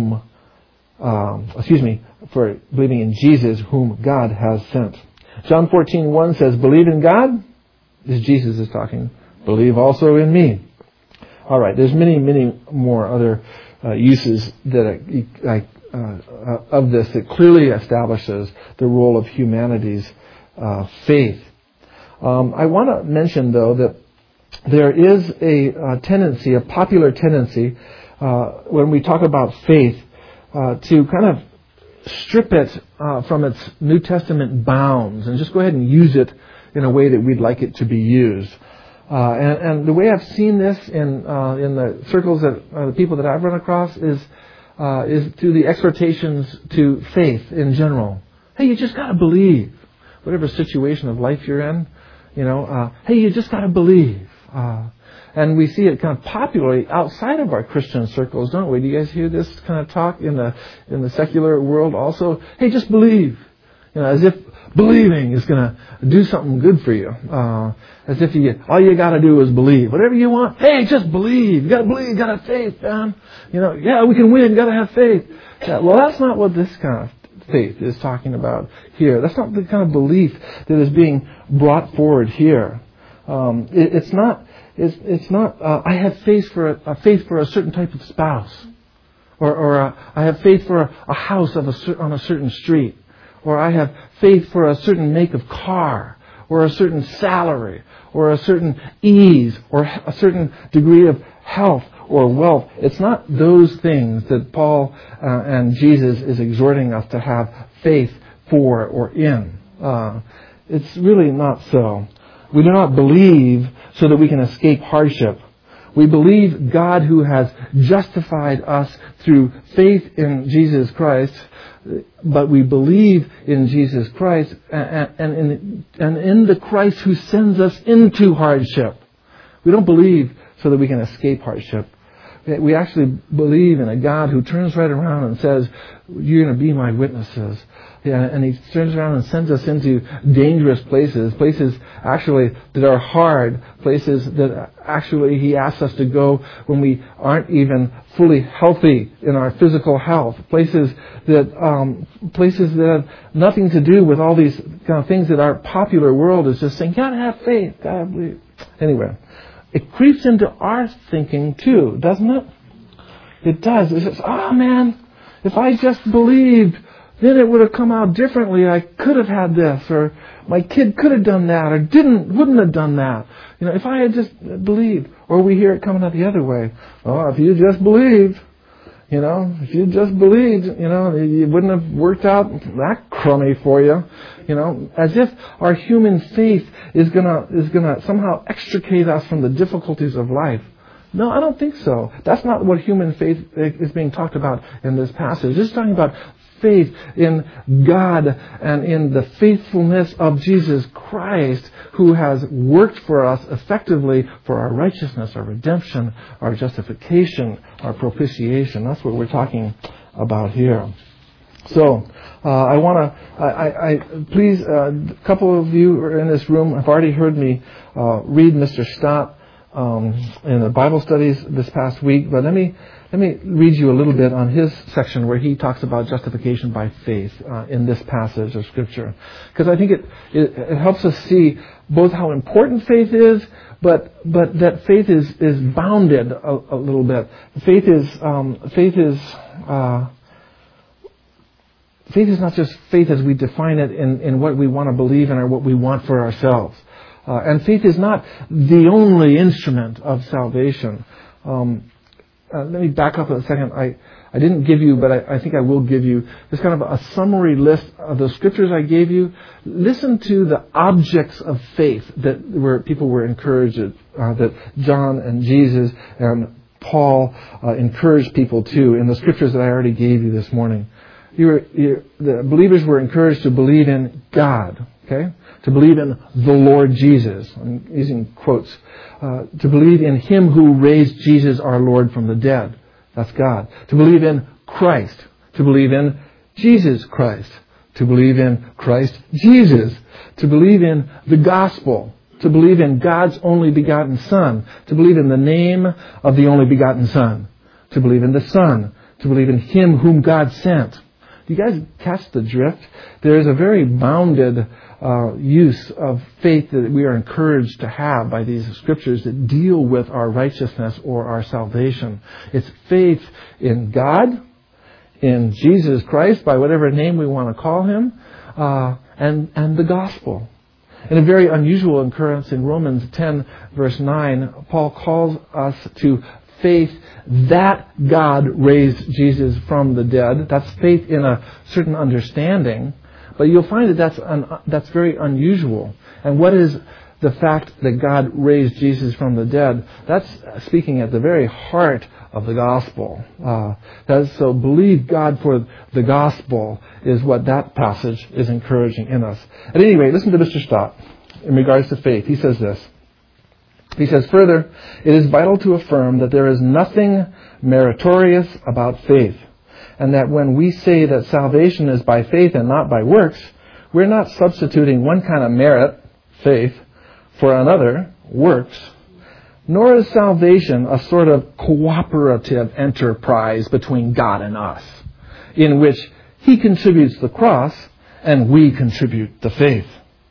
for believing in Jesus whom God has sent. John 14:1 says, believe in God. This Jesus is talking. Believe also in me. All right, there's many, many more other uses that of this that clearly establishes the role of humanity's faith. I want to mention, though, that there is a tendency, a popular tendency, when we talk about faith, to kind of strip it from its New Testament bounds and just go ahead and use it in a way that we'd like it to be used. And the way I've seen this in the circles that the people that I've run across is through the exhortations to faith in general. Hey, you just got to believe, whatever situation of life you're in. Hey, you just got to believe. And we see it kind of popularly outside of our Christian circles, don't we? Do you guys hear this kind of talk in the secular world also? Hey, just believe. As if believing is going to do something good for you. As if all you got to do is believe. Whatever you want, hey, just believe. You got to believe, you got to have faith, man. Yeah, we can win, got to have faith. Yeah, well, that's not what this kind of faith is talking about here. That's not the kind of belief that is being brought forward here. It's not. I have faith for a certain type of spouse, or I have faith for a house on a certain street, or I have faith for a certain make of car, or a certain salary, or a certain ease, or a certain degree of health or wealth. It's not those things that Paul and Jesus is exhorting us to have faith for or in. It's really not so. We do not believe so that we can escape hardship. We believe God who has justified us through faith in Jesus Christ, but we believe in Jesus Christ and in the Christ who sends us into hardship. We don't believe so that we can escape hardship. We actually believe in a God who turns right around and says, you're going to be my witnesses. Yeah, and He turns around and sends us into dangerous places actually that are hard, places that actually He asks us to go when we aren't even fully healthy in our physical health, places that have nothing to do with all these kind of things that our popular world is just saying, gotta have faith, gotta believe. Anyway, it creeps into our thinking too, doesn't it? It does. It says, man, if I just believed, then it would have come out differently. I could have had this, or my kid could have done that, or wouldn't have done that. If I had just believed. Or we hear it coming out the other way. Oh, if you just believed, if you just believed, it wouldn't have worked out that crummy for you. As if our human faith is gonna somehow extricate us from the difficulties of life. No, I don't think so. That's not what human faith is being talked about in this passage. This is talking about faith in God and in the faithfulness of Jesus Christ, who has worked for us effectively for our righteousness, our redemption, our justification, our propitiation. That's what we're talking about here. So, please, a couple of you are in this room have already heard me read Mr. Stott in the Bible studies this past week, but let me read you a little bit on his section where he talks about justification by faith in this passage of Scripture, because I think it helps us see both how important faith is, but that faith is bounded a little bit. Faith is not just faith as we define it in what we want to believe in or what we want for ourselves. And faith is not the only instrument of salvation. Let me back up a second. I didn't give you, but I think I will give you this kind of a summary list of the scriptures I gave you. Listen to the objects of faith where people were encouraged, that John and Jesus and Paul encouraged people to in the scriptures that I already gave you this morning. The believers were encouraged to believe in God, okay? To believe in the Lord Jesus. I'm using quotes. To believe in Him who raised Jesus our Lord from the dead. That's God. To believe in Christ. To believe in Jesus Christ. To believe in Christ Jesus. To believe in the gospel. to believe in God's only begotten Son, to believe in the name of the only begotten Son, to believe in the Son, to believe in Him whom God sent. Do you guys catch the drift? There is a very bounded use of faith that we are encouraged to have by these scriptures that deal with our righteousness or our salvation. It's faith in God, in Jesus Christ, by whatever name we want to call Him, and the gospel. In a very unusual occurrence in Romans 10, verse 9, Paul calls us to faith that God raised Jesus from the dead. That's faith in a certain understanding. But you'll find that that's very unusual. And what is the fact that God raised Jesus from the dead? That's speaking at the very heart of the gospel. So believe God for the gospel is what that passage is encouraging in us. At any rate, listen to Mr. Stott in regards to faith. He says this. He says, further, it is vital to affirm that there is nothing meritorious about faith, and that when we say that salvation is by faith and not by works, we're not substituting one kind of merit, faith, for another, works, nor is salvation a sort of cooperative enterprise between God and us, in which He contributes the cross and we contribute the faith.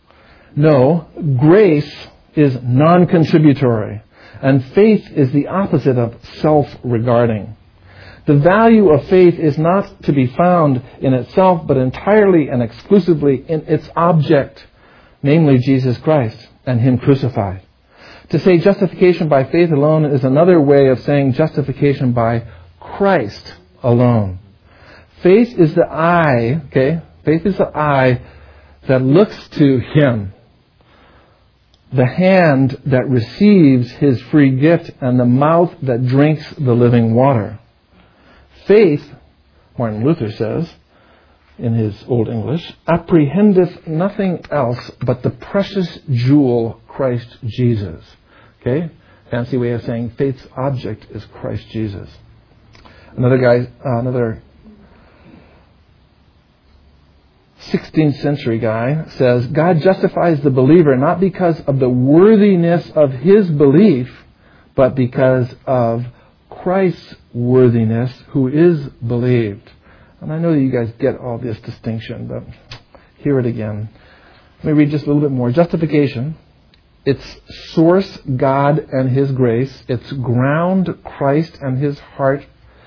No, grace is non-contributory, and faith is the opposite of self-regarding. The value of faith is not to be found in itself, but entirely and exclusively in its object, namely Jesus Christ and Him crucified. To say justification by faith alone is another way of saying justification by Christ alone. Faith is the eye, okay? Faith is the eye that looks to Him, the hand that receives His free gift, and the mouth that drinks the living water. Faith, Martin Luther says, in his Old English, apprehendeth nothing else but the precious jewel, Christ Jesus. Okay? Fancy way of saying faith's object is Christ Jesus. Another 16th century guy says, God justifies the believer not because of the worthiness of his belief, but because of Christ's worthiness, who is believed. And I know that you guys get all this distinction, but hear it again. Let me read just a little bit more. Justification, its source, God and His grace. Its ground, Christ and His heart.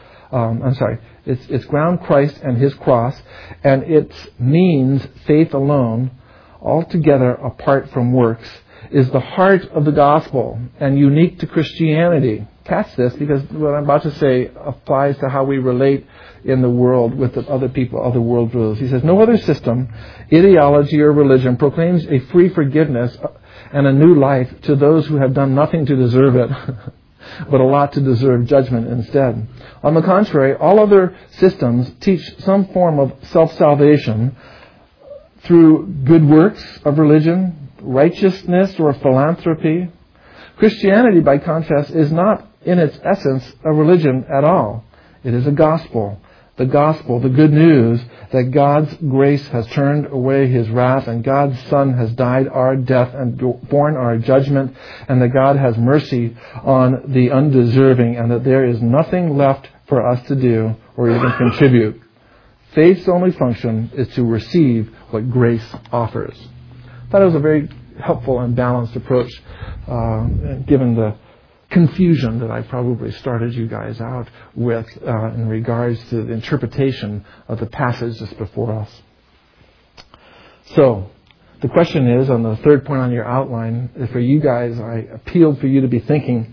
It's ground, Christ and His cross. And its means, faith alone, altogether apart from works, is the heart of the gospel and unique to Christianity. Catch this, because what I'm about to say applies to how we relate in the world with the other people, other world rules. He says, no other system, ideology, or religion proclaims a free forgiveness and a new life to those who have done nothing to deserve it, but a lot to deserve judgment instead. On the contrary, all other systems teach some form of self-salvation through good works of religion, righteousness, or philanthropy. Christianity, by contrast, is not in its essence a religion at all. It is a gospel. The gospel, the good news that God's grace has turned away His wrath, and God's Son has died our death and borne our judgment, and that God has mercy on the undeserving, and that there is nothing left for us to do or even contribute. Faith's only function is to receive what grace offers. I thought it was a very helpful and balanced approach, given the confusion that I probably started you guys out with in regards to the interpretation of the passage just before us. So, the question is, on the third point on your outline, for you guys, I appealed for you to be thinking,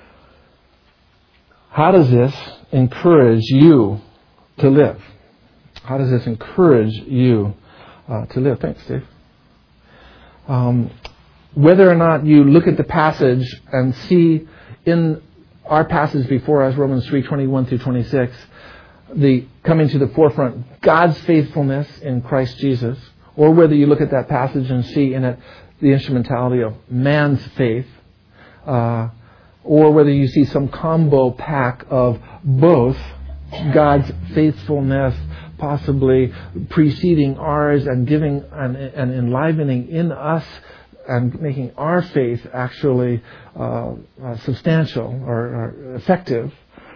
how does this encourage you to live? How does this encourage you to live? Thanks, Dave. Whether or not you look at the passage and see in our passage before us, Romans 3:21 through 26, the coming to the forefront, God's faithfulness in Christ Jesus, or whether you look at that passage and see in it the instrumentality of man's faith, or whether you see some combo pack of both, God's faithfulness possibly preceding ours and giving and enlivening in us and making our faith actually substantial or effective.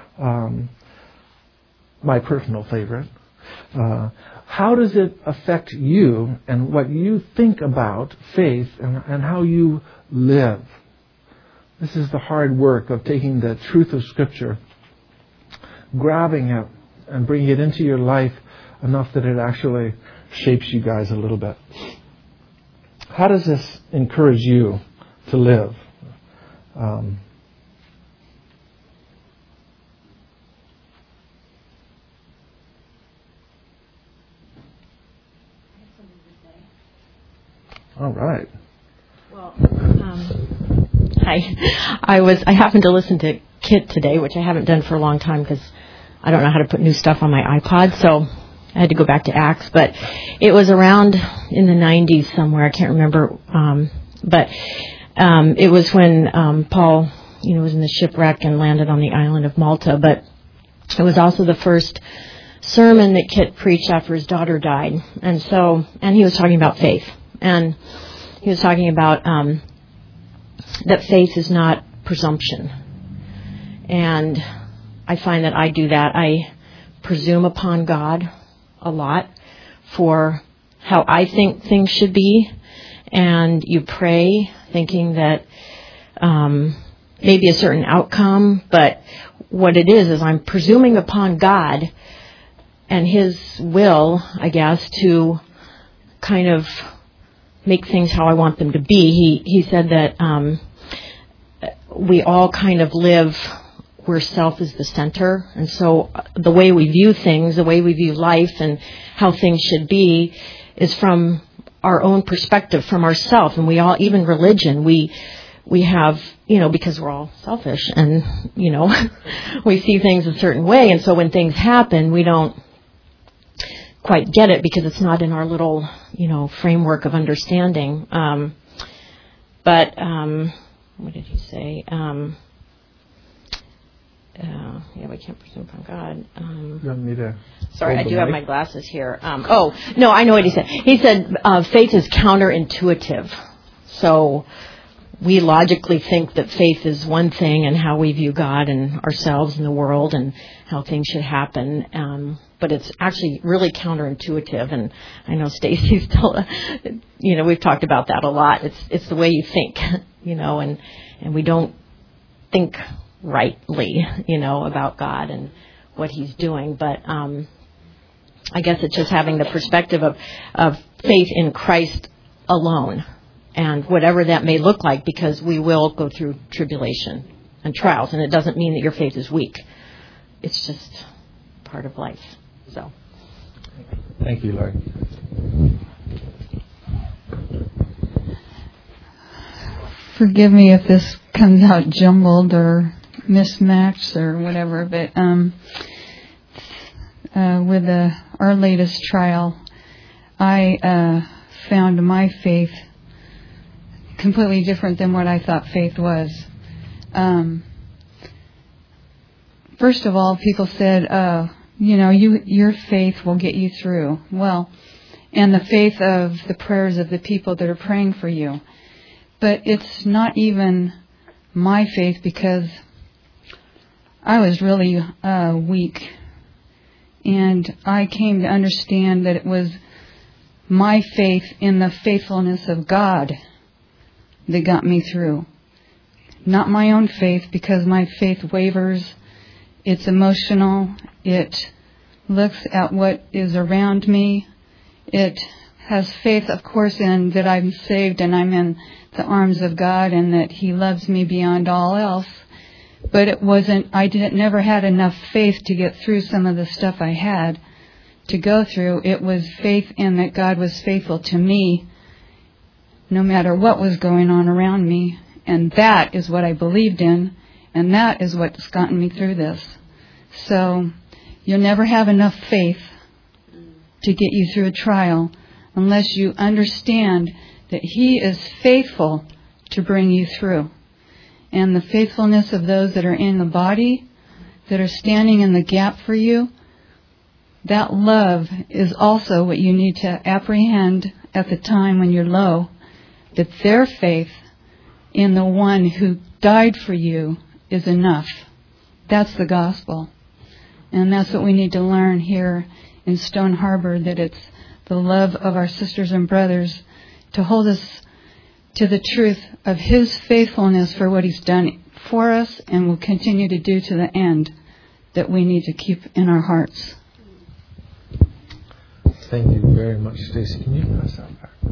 My personal favorite. How does it affect you and what you think about faith and how you live? This is the hard work of taking the truth of Scripture, grabbing it and bringing it into your life enough that it actually shapes you guys a little bit. How does this encourage you to live? All right. Well, I happened to listen to Kit today, which I haven't done for a long time because I don't know how to put new stuff on my iPod, so I had to go back to Acts. But it was around in the 90s somewhere. I can't remember. But it was when Paul, was in the shipwreck and landed on the island of Malta. But it was also the first sermon that Kit preached after his daughter died. And he was talking about faith. And he was talking about that faith is not presumption. And I find that I do that. I presume upon God a lot for how I think things should be. And you pray thinking that maybe a certain outcome, but what it is I'm presuming upon God and His will, I guess, to kind of make things how I want them to be. He said that we all kind of live where self is the center. And so the way we view things, the way we view life and how things should be is from our own perspective, from ourselves. And we all, even religion, we have, because we're all selfish and, we see things a certain way. And so when things happen, we don't quite get it because it's not in our little, framework of understanding. But what did he say? We can't presume upon God. You want me to sorry, I do have my glasses here. I know what he said. He said faith is counterintuitive. So we logically think that faith is one thing and how we view God and ourselves and the world and how things should happen. But it's actually really counterintuitive. And I know Stacy's still, we've talked about that a lot. It's the way you think, and we don't think rightly, about God and what He's doing. But I guess it's just having the perspective of faith in Christ alone. And whatever that may look like, because we will go through tribulation and trials. And it doesn't mean that your faith is weak. It's just part of life. So, thank you, Lord. Forgive me if this comes out jumbled or mismatched or whatever, but with our latest trial, I found my faith completely different than what I thought faith was. First of all, people said, your faith will get you through. Well, and the faith of the prayers of the people that are praying for you. But it's not even my faith because I was really weak. And I came to understand that it was my faith in the faithfulness of God that got me through. Not my own faith, because my faith wavers. It's emotional. It looks at what is around me. It has faith, of course, in that I'm saved and I'm in the arms of God and that He loves me beyond all else. But I never had enough faith to get through some of the stuff I had to go through. It was faith in that God was faithful to me no matter what was going on around me. And that is what I believed in. And that is what's gotten me through this. So you'll never have enough faith to get you through a trial unless you understand that He is faithful to bring you through. And the faithfulness of those that are in the body, that are standing in the gap for you, that love is also what you need to apprehend at the time when you're low. that their faith in the one who died for you is enough. That's the gospel. And that's what we need to learn here in Stone Harbor, that it's the love of our sisters and brothers to hold us to the truth of His faithfulness for what He's done for us and will continue to do to the end, that we need to keep in our hearts. Thank you very much, Stacy. Can you pass that back?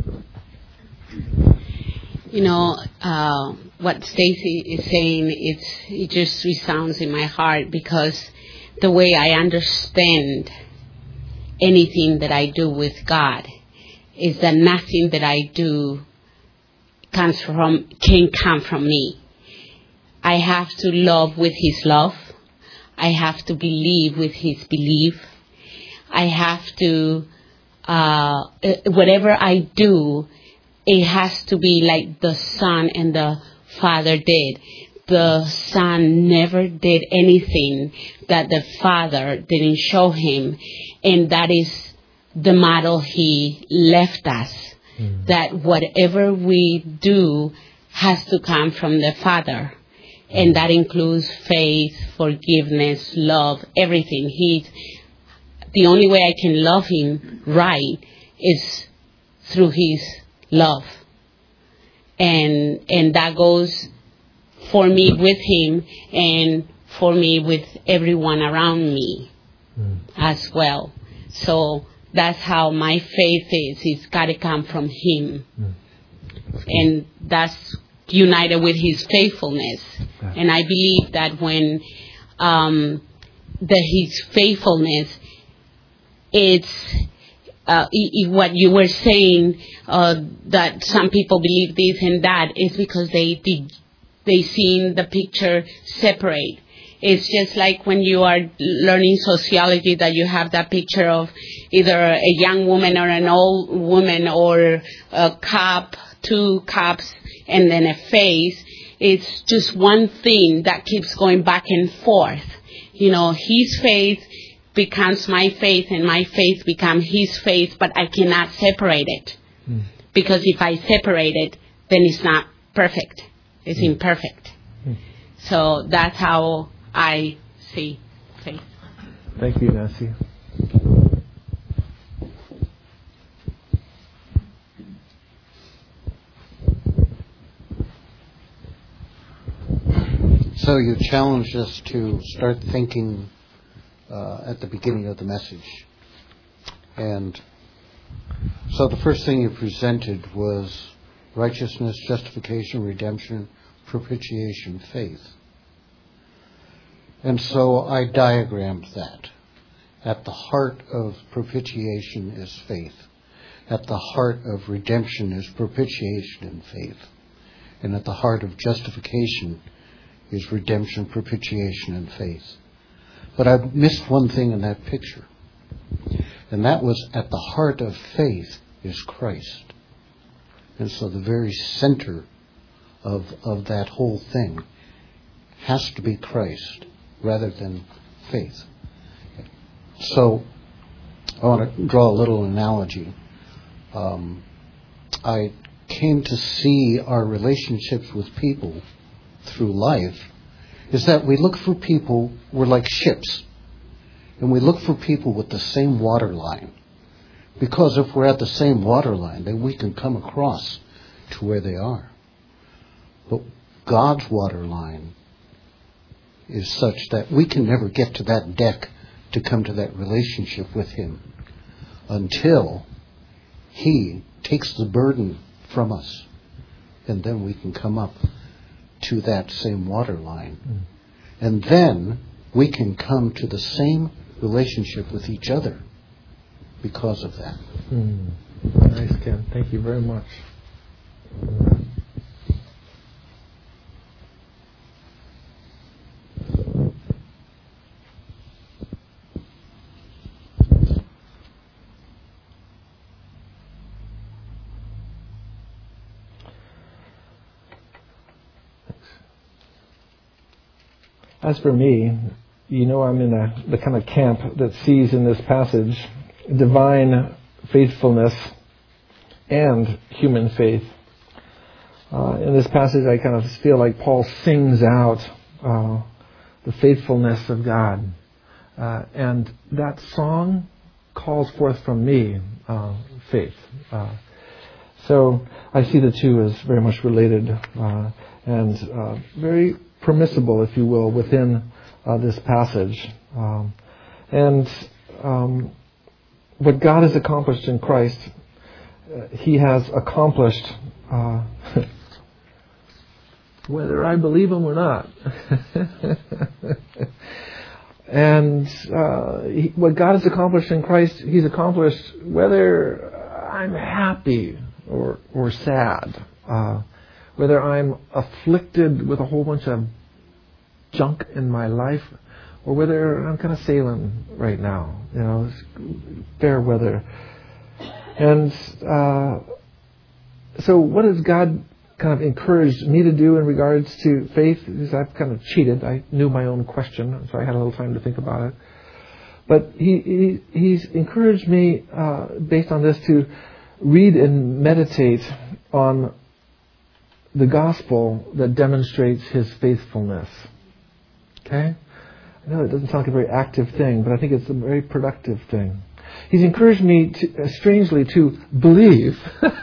You know, what Stacy is saying, it just resounds in my heart, because the way I understand anything that I do with God is that nothing that I do can come from me. I have to love with His love. I have to believe with His belief. I have to, whatever I do, it has to be like the Son and the Father did. The Son never did anything that the Father didn't show Him. And that is the model He left us. That whatever we do has to come from the Father. And that includes faith, forgiveness, love, everything. The only way I can love Him right is through His love. And that goes for me with Him and for me with everyone around me as well. So that's how my faith is. It's got to come from Him. And that's united with His faithfulness. And I believe that when His faithfulness, it's what you were saying, that some people believe this and that, is because they seen the picture separate. It's just like when you are learning sociology, that you have that picture of either a young woman or an old woman, or a cup, two cups, and then a face. It's just one thing that keeps going back and forth. You know, His faith becomes my faith, and my faith becomes His faith, but I cannot separate it. Because if I separate it, then it's not perfect. It's imperfect. So that's how I see faith. Thank you, Nancy. So you challenged us to start thinking at the beginning of the message. And so the first thing you presented was righteousness, justification, redemption, propitiation, faith. And so I diagrammed that. At the heart of propitiation is faith. At the heart of redemption is propitiation and faith. And at the heart of justification is redemption, propitiation, and faith. But I missed one thing in that picture. And that was, at the heart of faith is Christ. And so the very center of that whole thing has to be Christ rather than faith. So I want to draw a little analogy. I came to see our relationships with people through life is that we look for people, we're like ships, and we look for people with the same water line. Because if we're at the same water line, then we can come across to where they are. But God's water line is such that we can never get to that deck to come to that relationship with Him until He takes the burden from us. And then we can come up to that same water line. And then we can come to the same relationship with each other because of that. Nice, Ken. Thank you very much. As for me, you know, I'm in the kind of camp that sees in this passage divine faithfulness and human faith. In this passage, I kind of feel like Paul sings out the faithfulness of God. And that song calls forth from me faith. So I see the two as very much related and very permissible, if you will, within this passage. What God has accomplished in Christ, He has accomplished whether I believe Him or not. And what God has accomplished in Christ, He's accomplished whether I'm happy or sad, whether I'm afflicted with a whole bunch of junk in my life, or whether I'm kind of sailing right now, it's fair weather. And so what has God kind of encouraged me to do in regards to faith? Is I've kind of cheated. I knew my own question, so I had a little time to think about it. But He's encouraged me, based on this, to read and meditate on the gospel that demonstrates His faithfulness. Okay? I know it doesn't sound like a very active thing, but I think it's a very productive thing. He's encouraged me, strangely, to believe.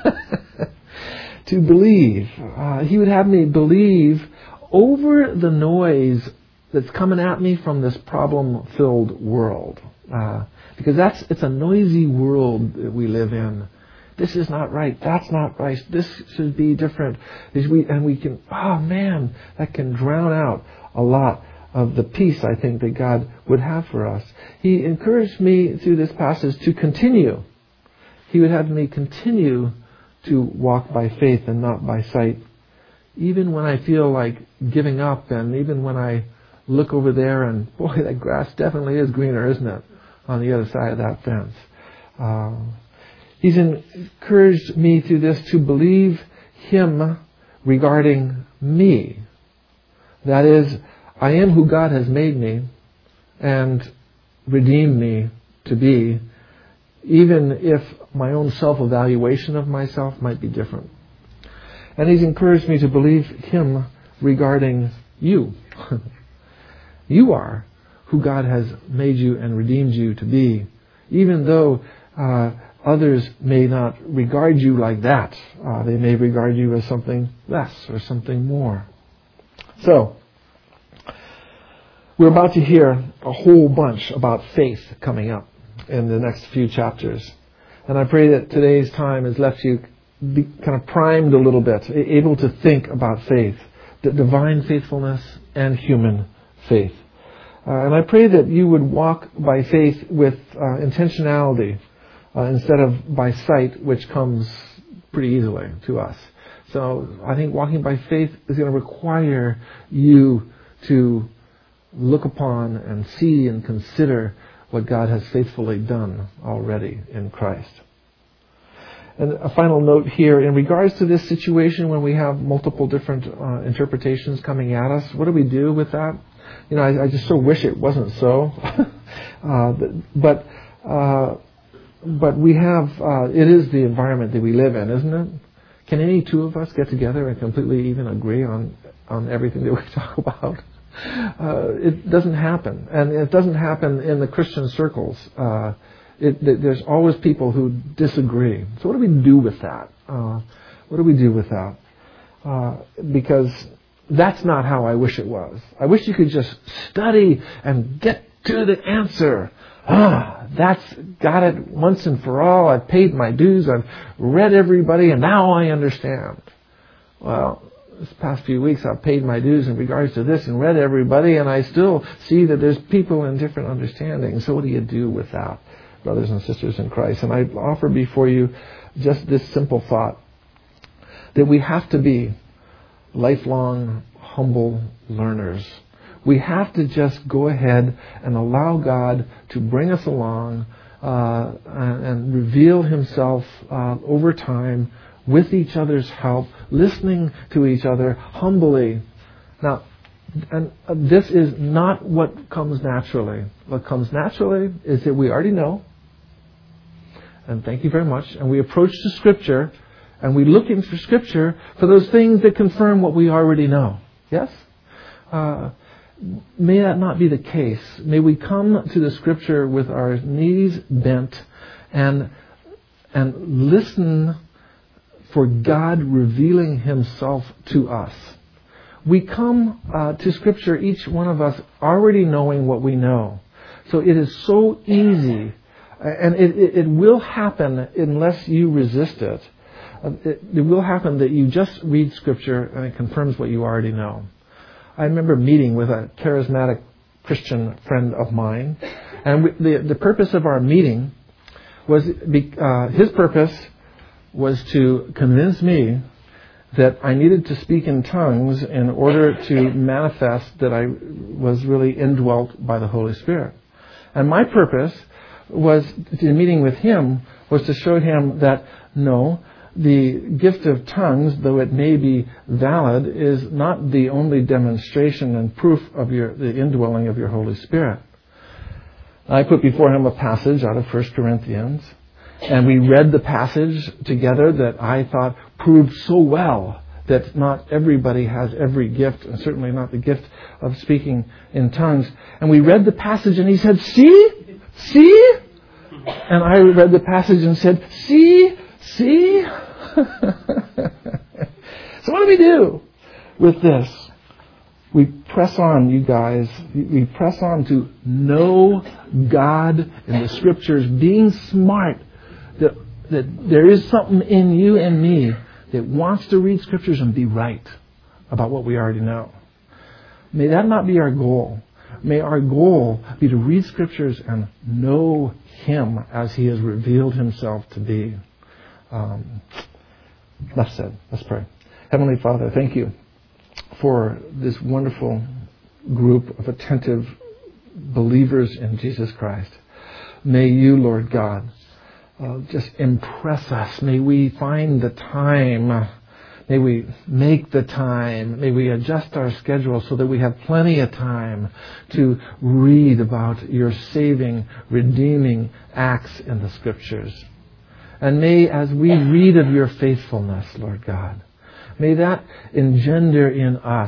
To believe. He would have me believe over the noise that's coming at me from this problem-filled world. Because it's a noisy world that we live in. This is not right. That's not right. This should be different. And we can, that can drown out a lot of the peace, I think, that God would have for us. He encouraged me through this passage to continue. He would have me continue to walk by faith and not by sight. Even when I feel like giving up, and even when I look over there and, boy, that grass definitely is greener, isn't it, on the other side of that fence. He's encouraged me through this to believe Him regarding me. That is, I am who God has made me and redeemed me to be, even if my own self-evaluation of myself might be different. And He's encouraged me to believe Him regarding you. You are who God has made you and redeemed you to be, even though others may not regard you like that. They may regard you as something less or something more. So, we're about to hear a whole bunch about faith coming up in the next few chapters. And I pray that today's time has left you kind of primed a little bit, able to think about faith, the divine faithfulness and human faith. And I pray that you would walk by faith with intentionality instead of by sight, which comes pretty easily to us. So I think walking by faith is going to require you to look upon and see and consider what God has faithfully done already in Christ. And a final note here, in regards to this situation when we have multiple different interpretations coming at us, what do we do with that? I just so wish it wasn't so. But we have, it is the environment that we live in, isn't it? Can any two of us get together and completely even agree on everything that we talk about? It doesn't happen. And it doesn't happen in the Christian circles. There's always people who disagree. So what do we do with that? What do we do with that? Because that's not how I wish it was. I wish you could just study and get to the answer. That's got it once and for all. I've paid my dues. I've read everybody, and now I understand. Well, this past few weeks I've paid my dues in regards to this and read everybody, and I still see that there's people in different understandings. So what do you do with that, brothers and sisters in Christ? And I offer before you just this simple thought, that we have to be lifelong, humble learners. We have to just go ahead and allow God to bring us along and reveal Himself over time with each other's help, listening to each other humbly. Now, and this is not what comes naturally. What comes naturally is that we already know, and thank you very much, and we approach the Scripture And we look into Scripture for those things that confirm what we already know. Yes? May that not be the case. May we come to the Scripture with our knees bent and listen for God revealing Himself to us. We come to Scripture, each one of us, already knowing what we know. So it is so easy, and it will happen unless you resist it. It will happen that you just read Scripture and it confirms what you already know. I remember meeting with a charismatic Christian friend of mine, and the purpose of our meeting was, his purpose was to convince me that I needed to speak in tongues in order to manifest that I was really indwelt by the Holy Spirit. And my purpose was, in meeting with him, was to show him that no, the gift of tongues, though it may be valid, is not the only demonstration and proof of the indwelling of your Holy Spirit. I put before him a passage out of 1 Corinthians, and we read the passage together that I thought proved so well that not everybody has every gift, and certainly not the gift of speaking in tongues. And we read the passage, and he said, "See? See?" And I read the passage and said, "See? See?" So what do we do with this? We press on, you guys. We press on to know God in the Scriptures, being smart that there is something in you and me that wants to read Scriptures and be right about what we already know. May that not be our goal. May our goal be to read Scriptures and know Him as He has revealed Himself to be. Enough said. Let's pray. Heavenly Father, thank you for this wonderful group of attentive believers in Jesus Christ. May you, Lord God, just impress us. May we find the time. May we make the time. May we adjust our schedule so that we have plenty of time to read about your saving, redeeming acts in the Scriptures. And may, as we read of your faithfulness, Lord God, may that engender in us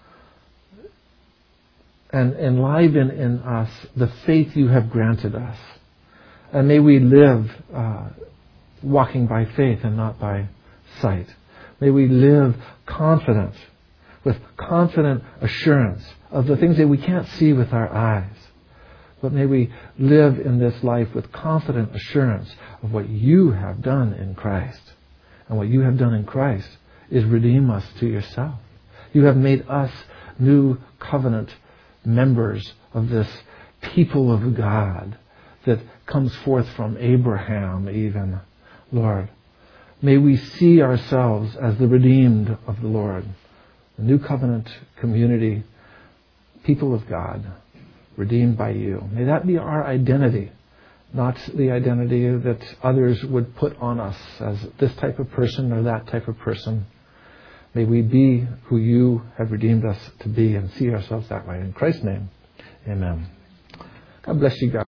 and enliven in us the faith you have granted us. And may we live walking by faith and not by sight. May we live confident, with confident assurance of the things that we can't see with our eyes. But may we live in this life with confident assurance of what you have done in Christ. And what you have done in Christ is redeem us to yourself. You have made us new covenant members of this people of God that comes forth from Abraham even. Lord, may we see ourselves as the redeemed of the Lord, the new covenant community, people of God, redeemed by you. May that be our identity, not the identity that others would put on us as this type of person or that type of person. May we be who you have redeemed us to be and see ourselves that way. In Christ's name, amen. God bless you guys.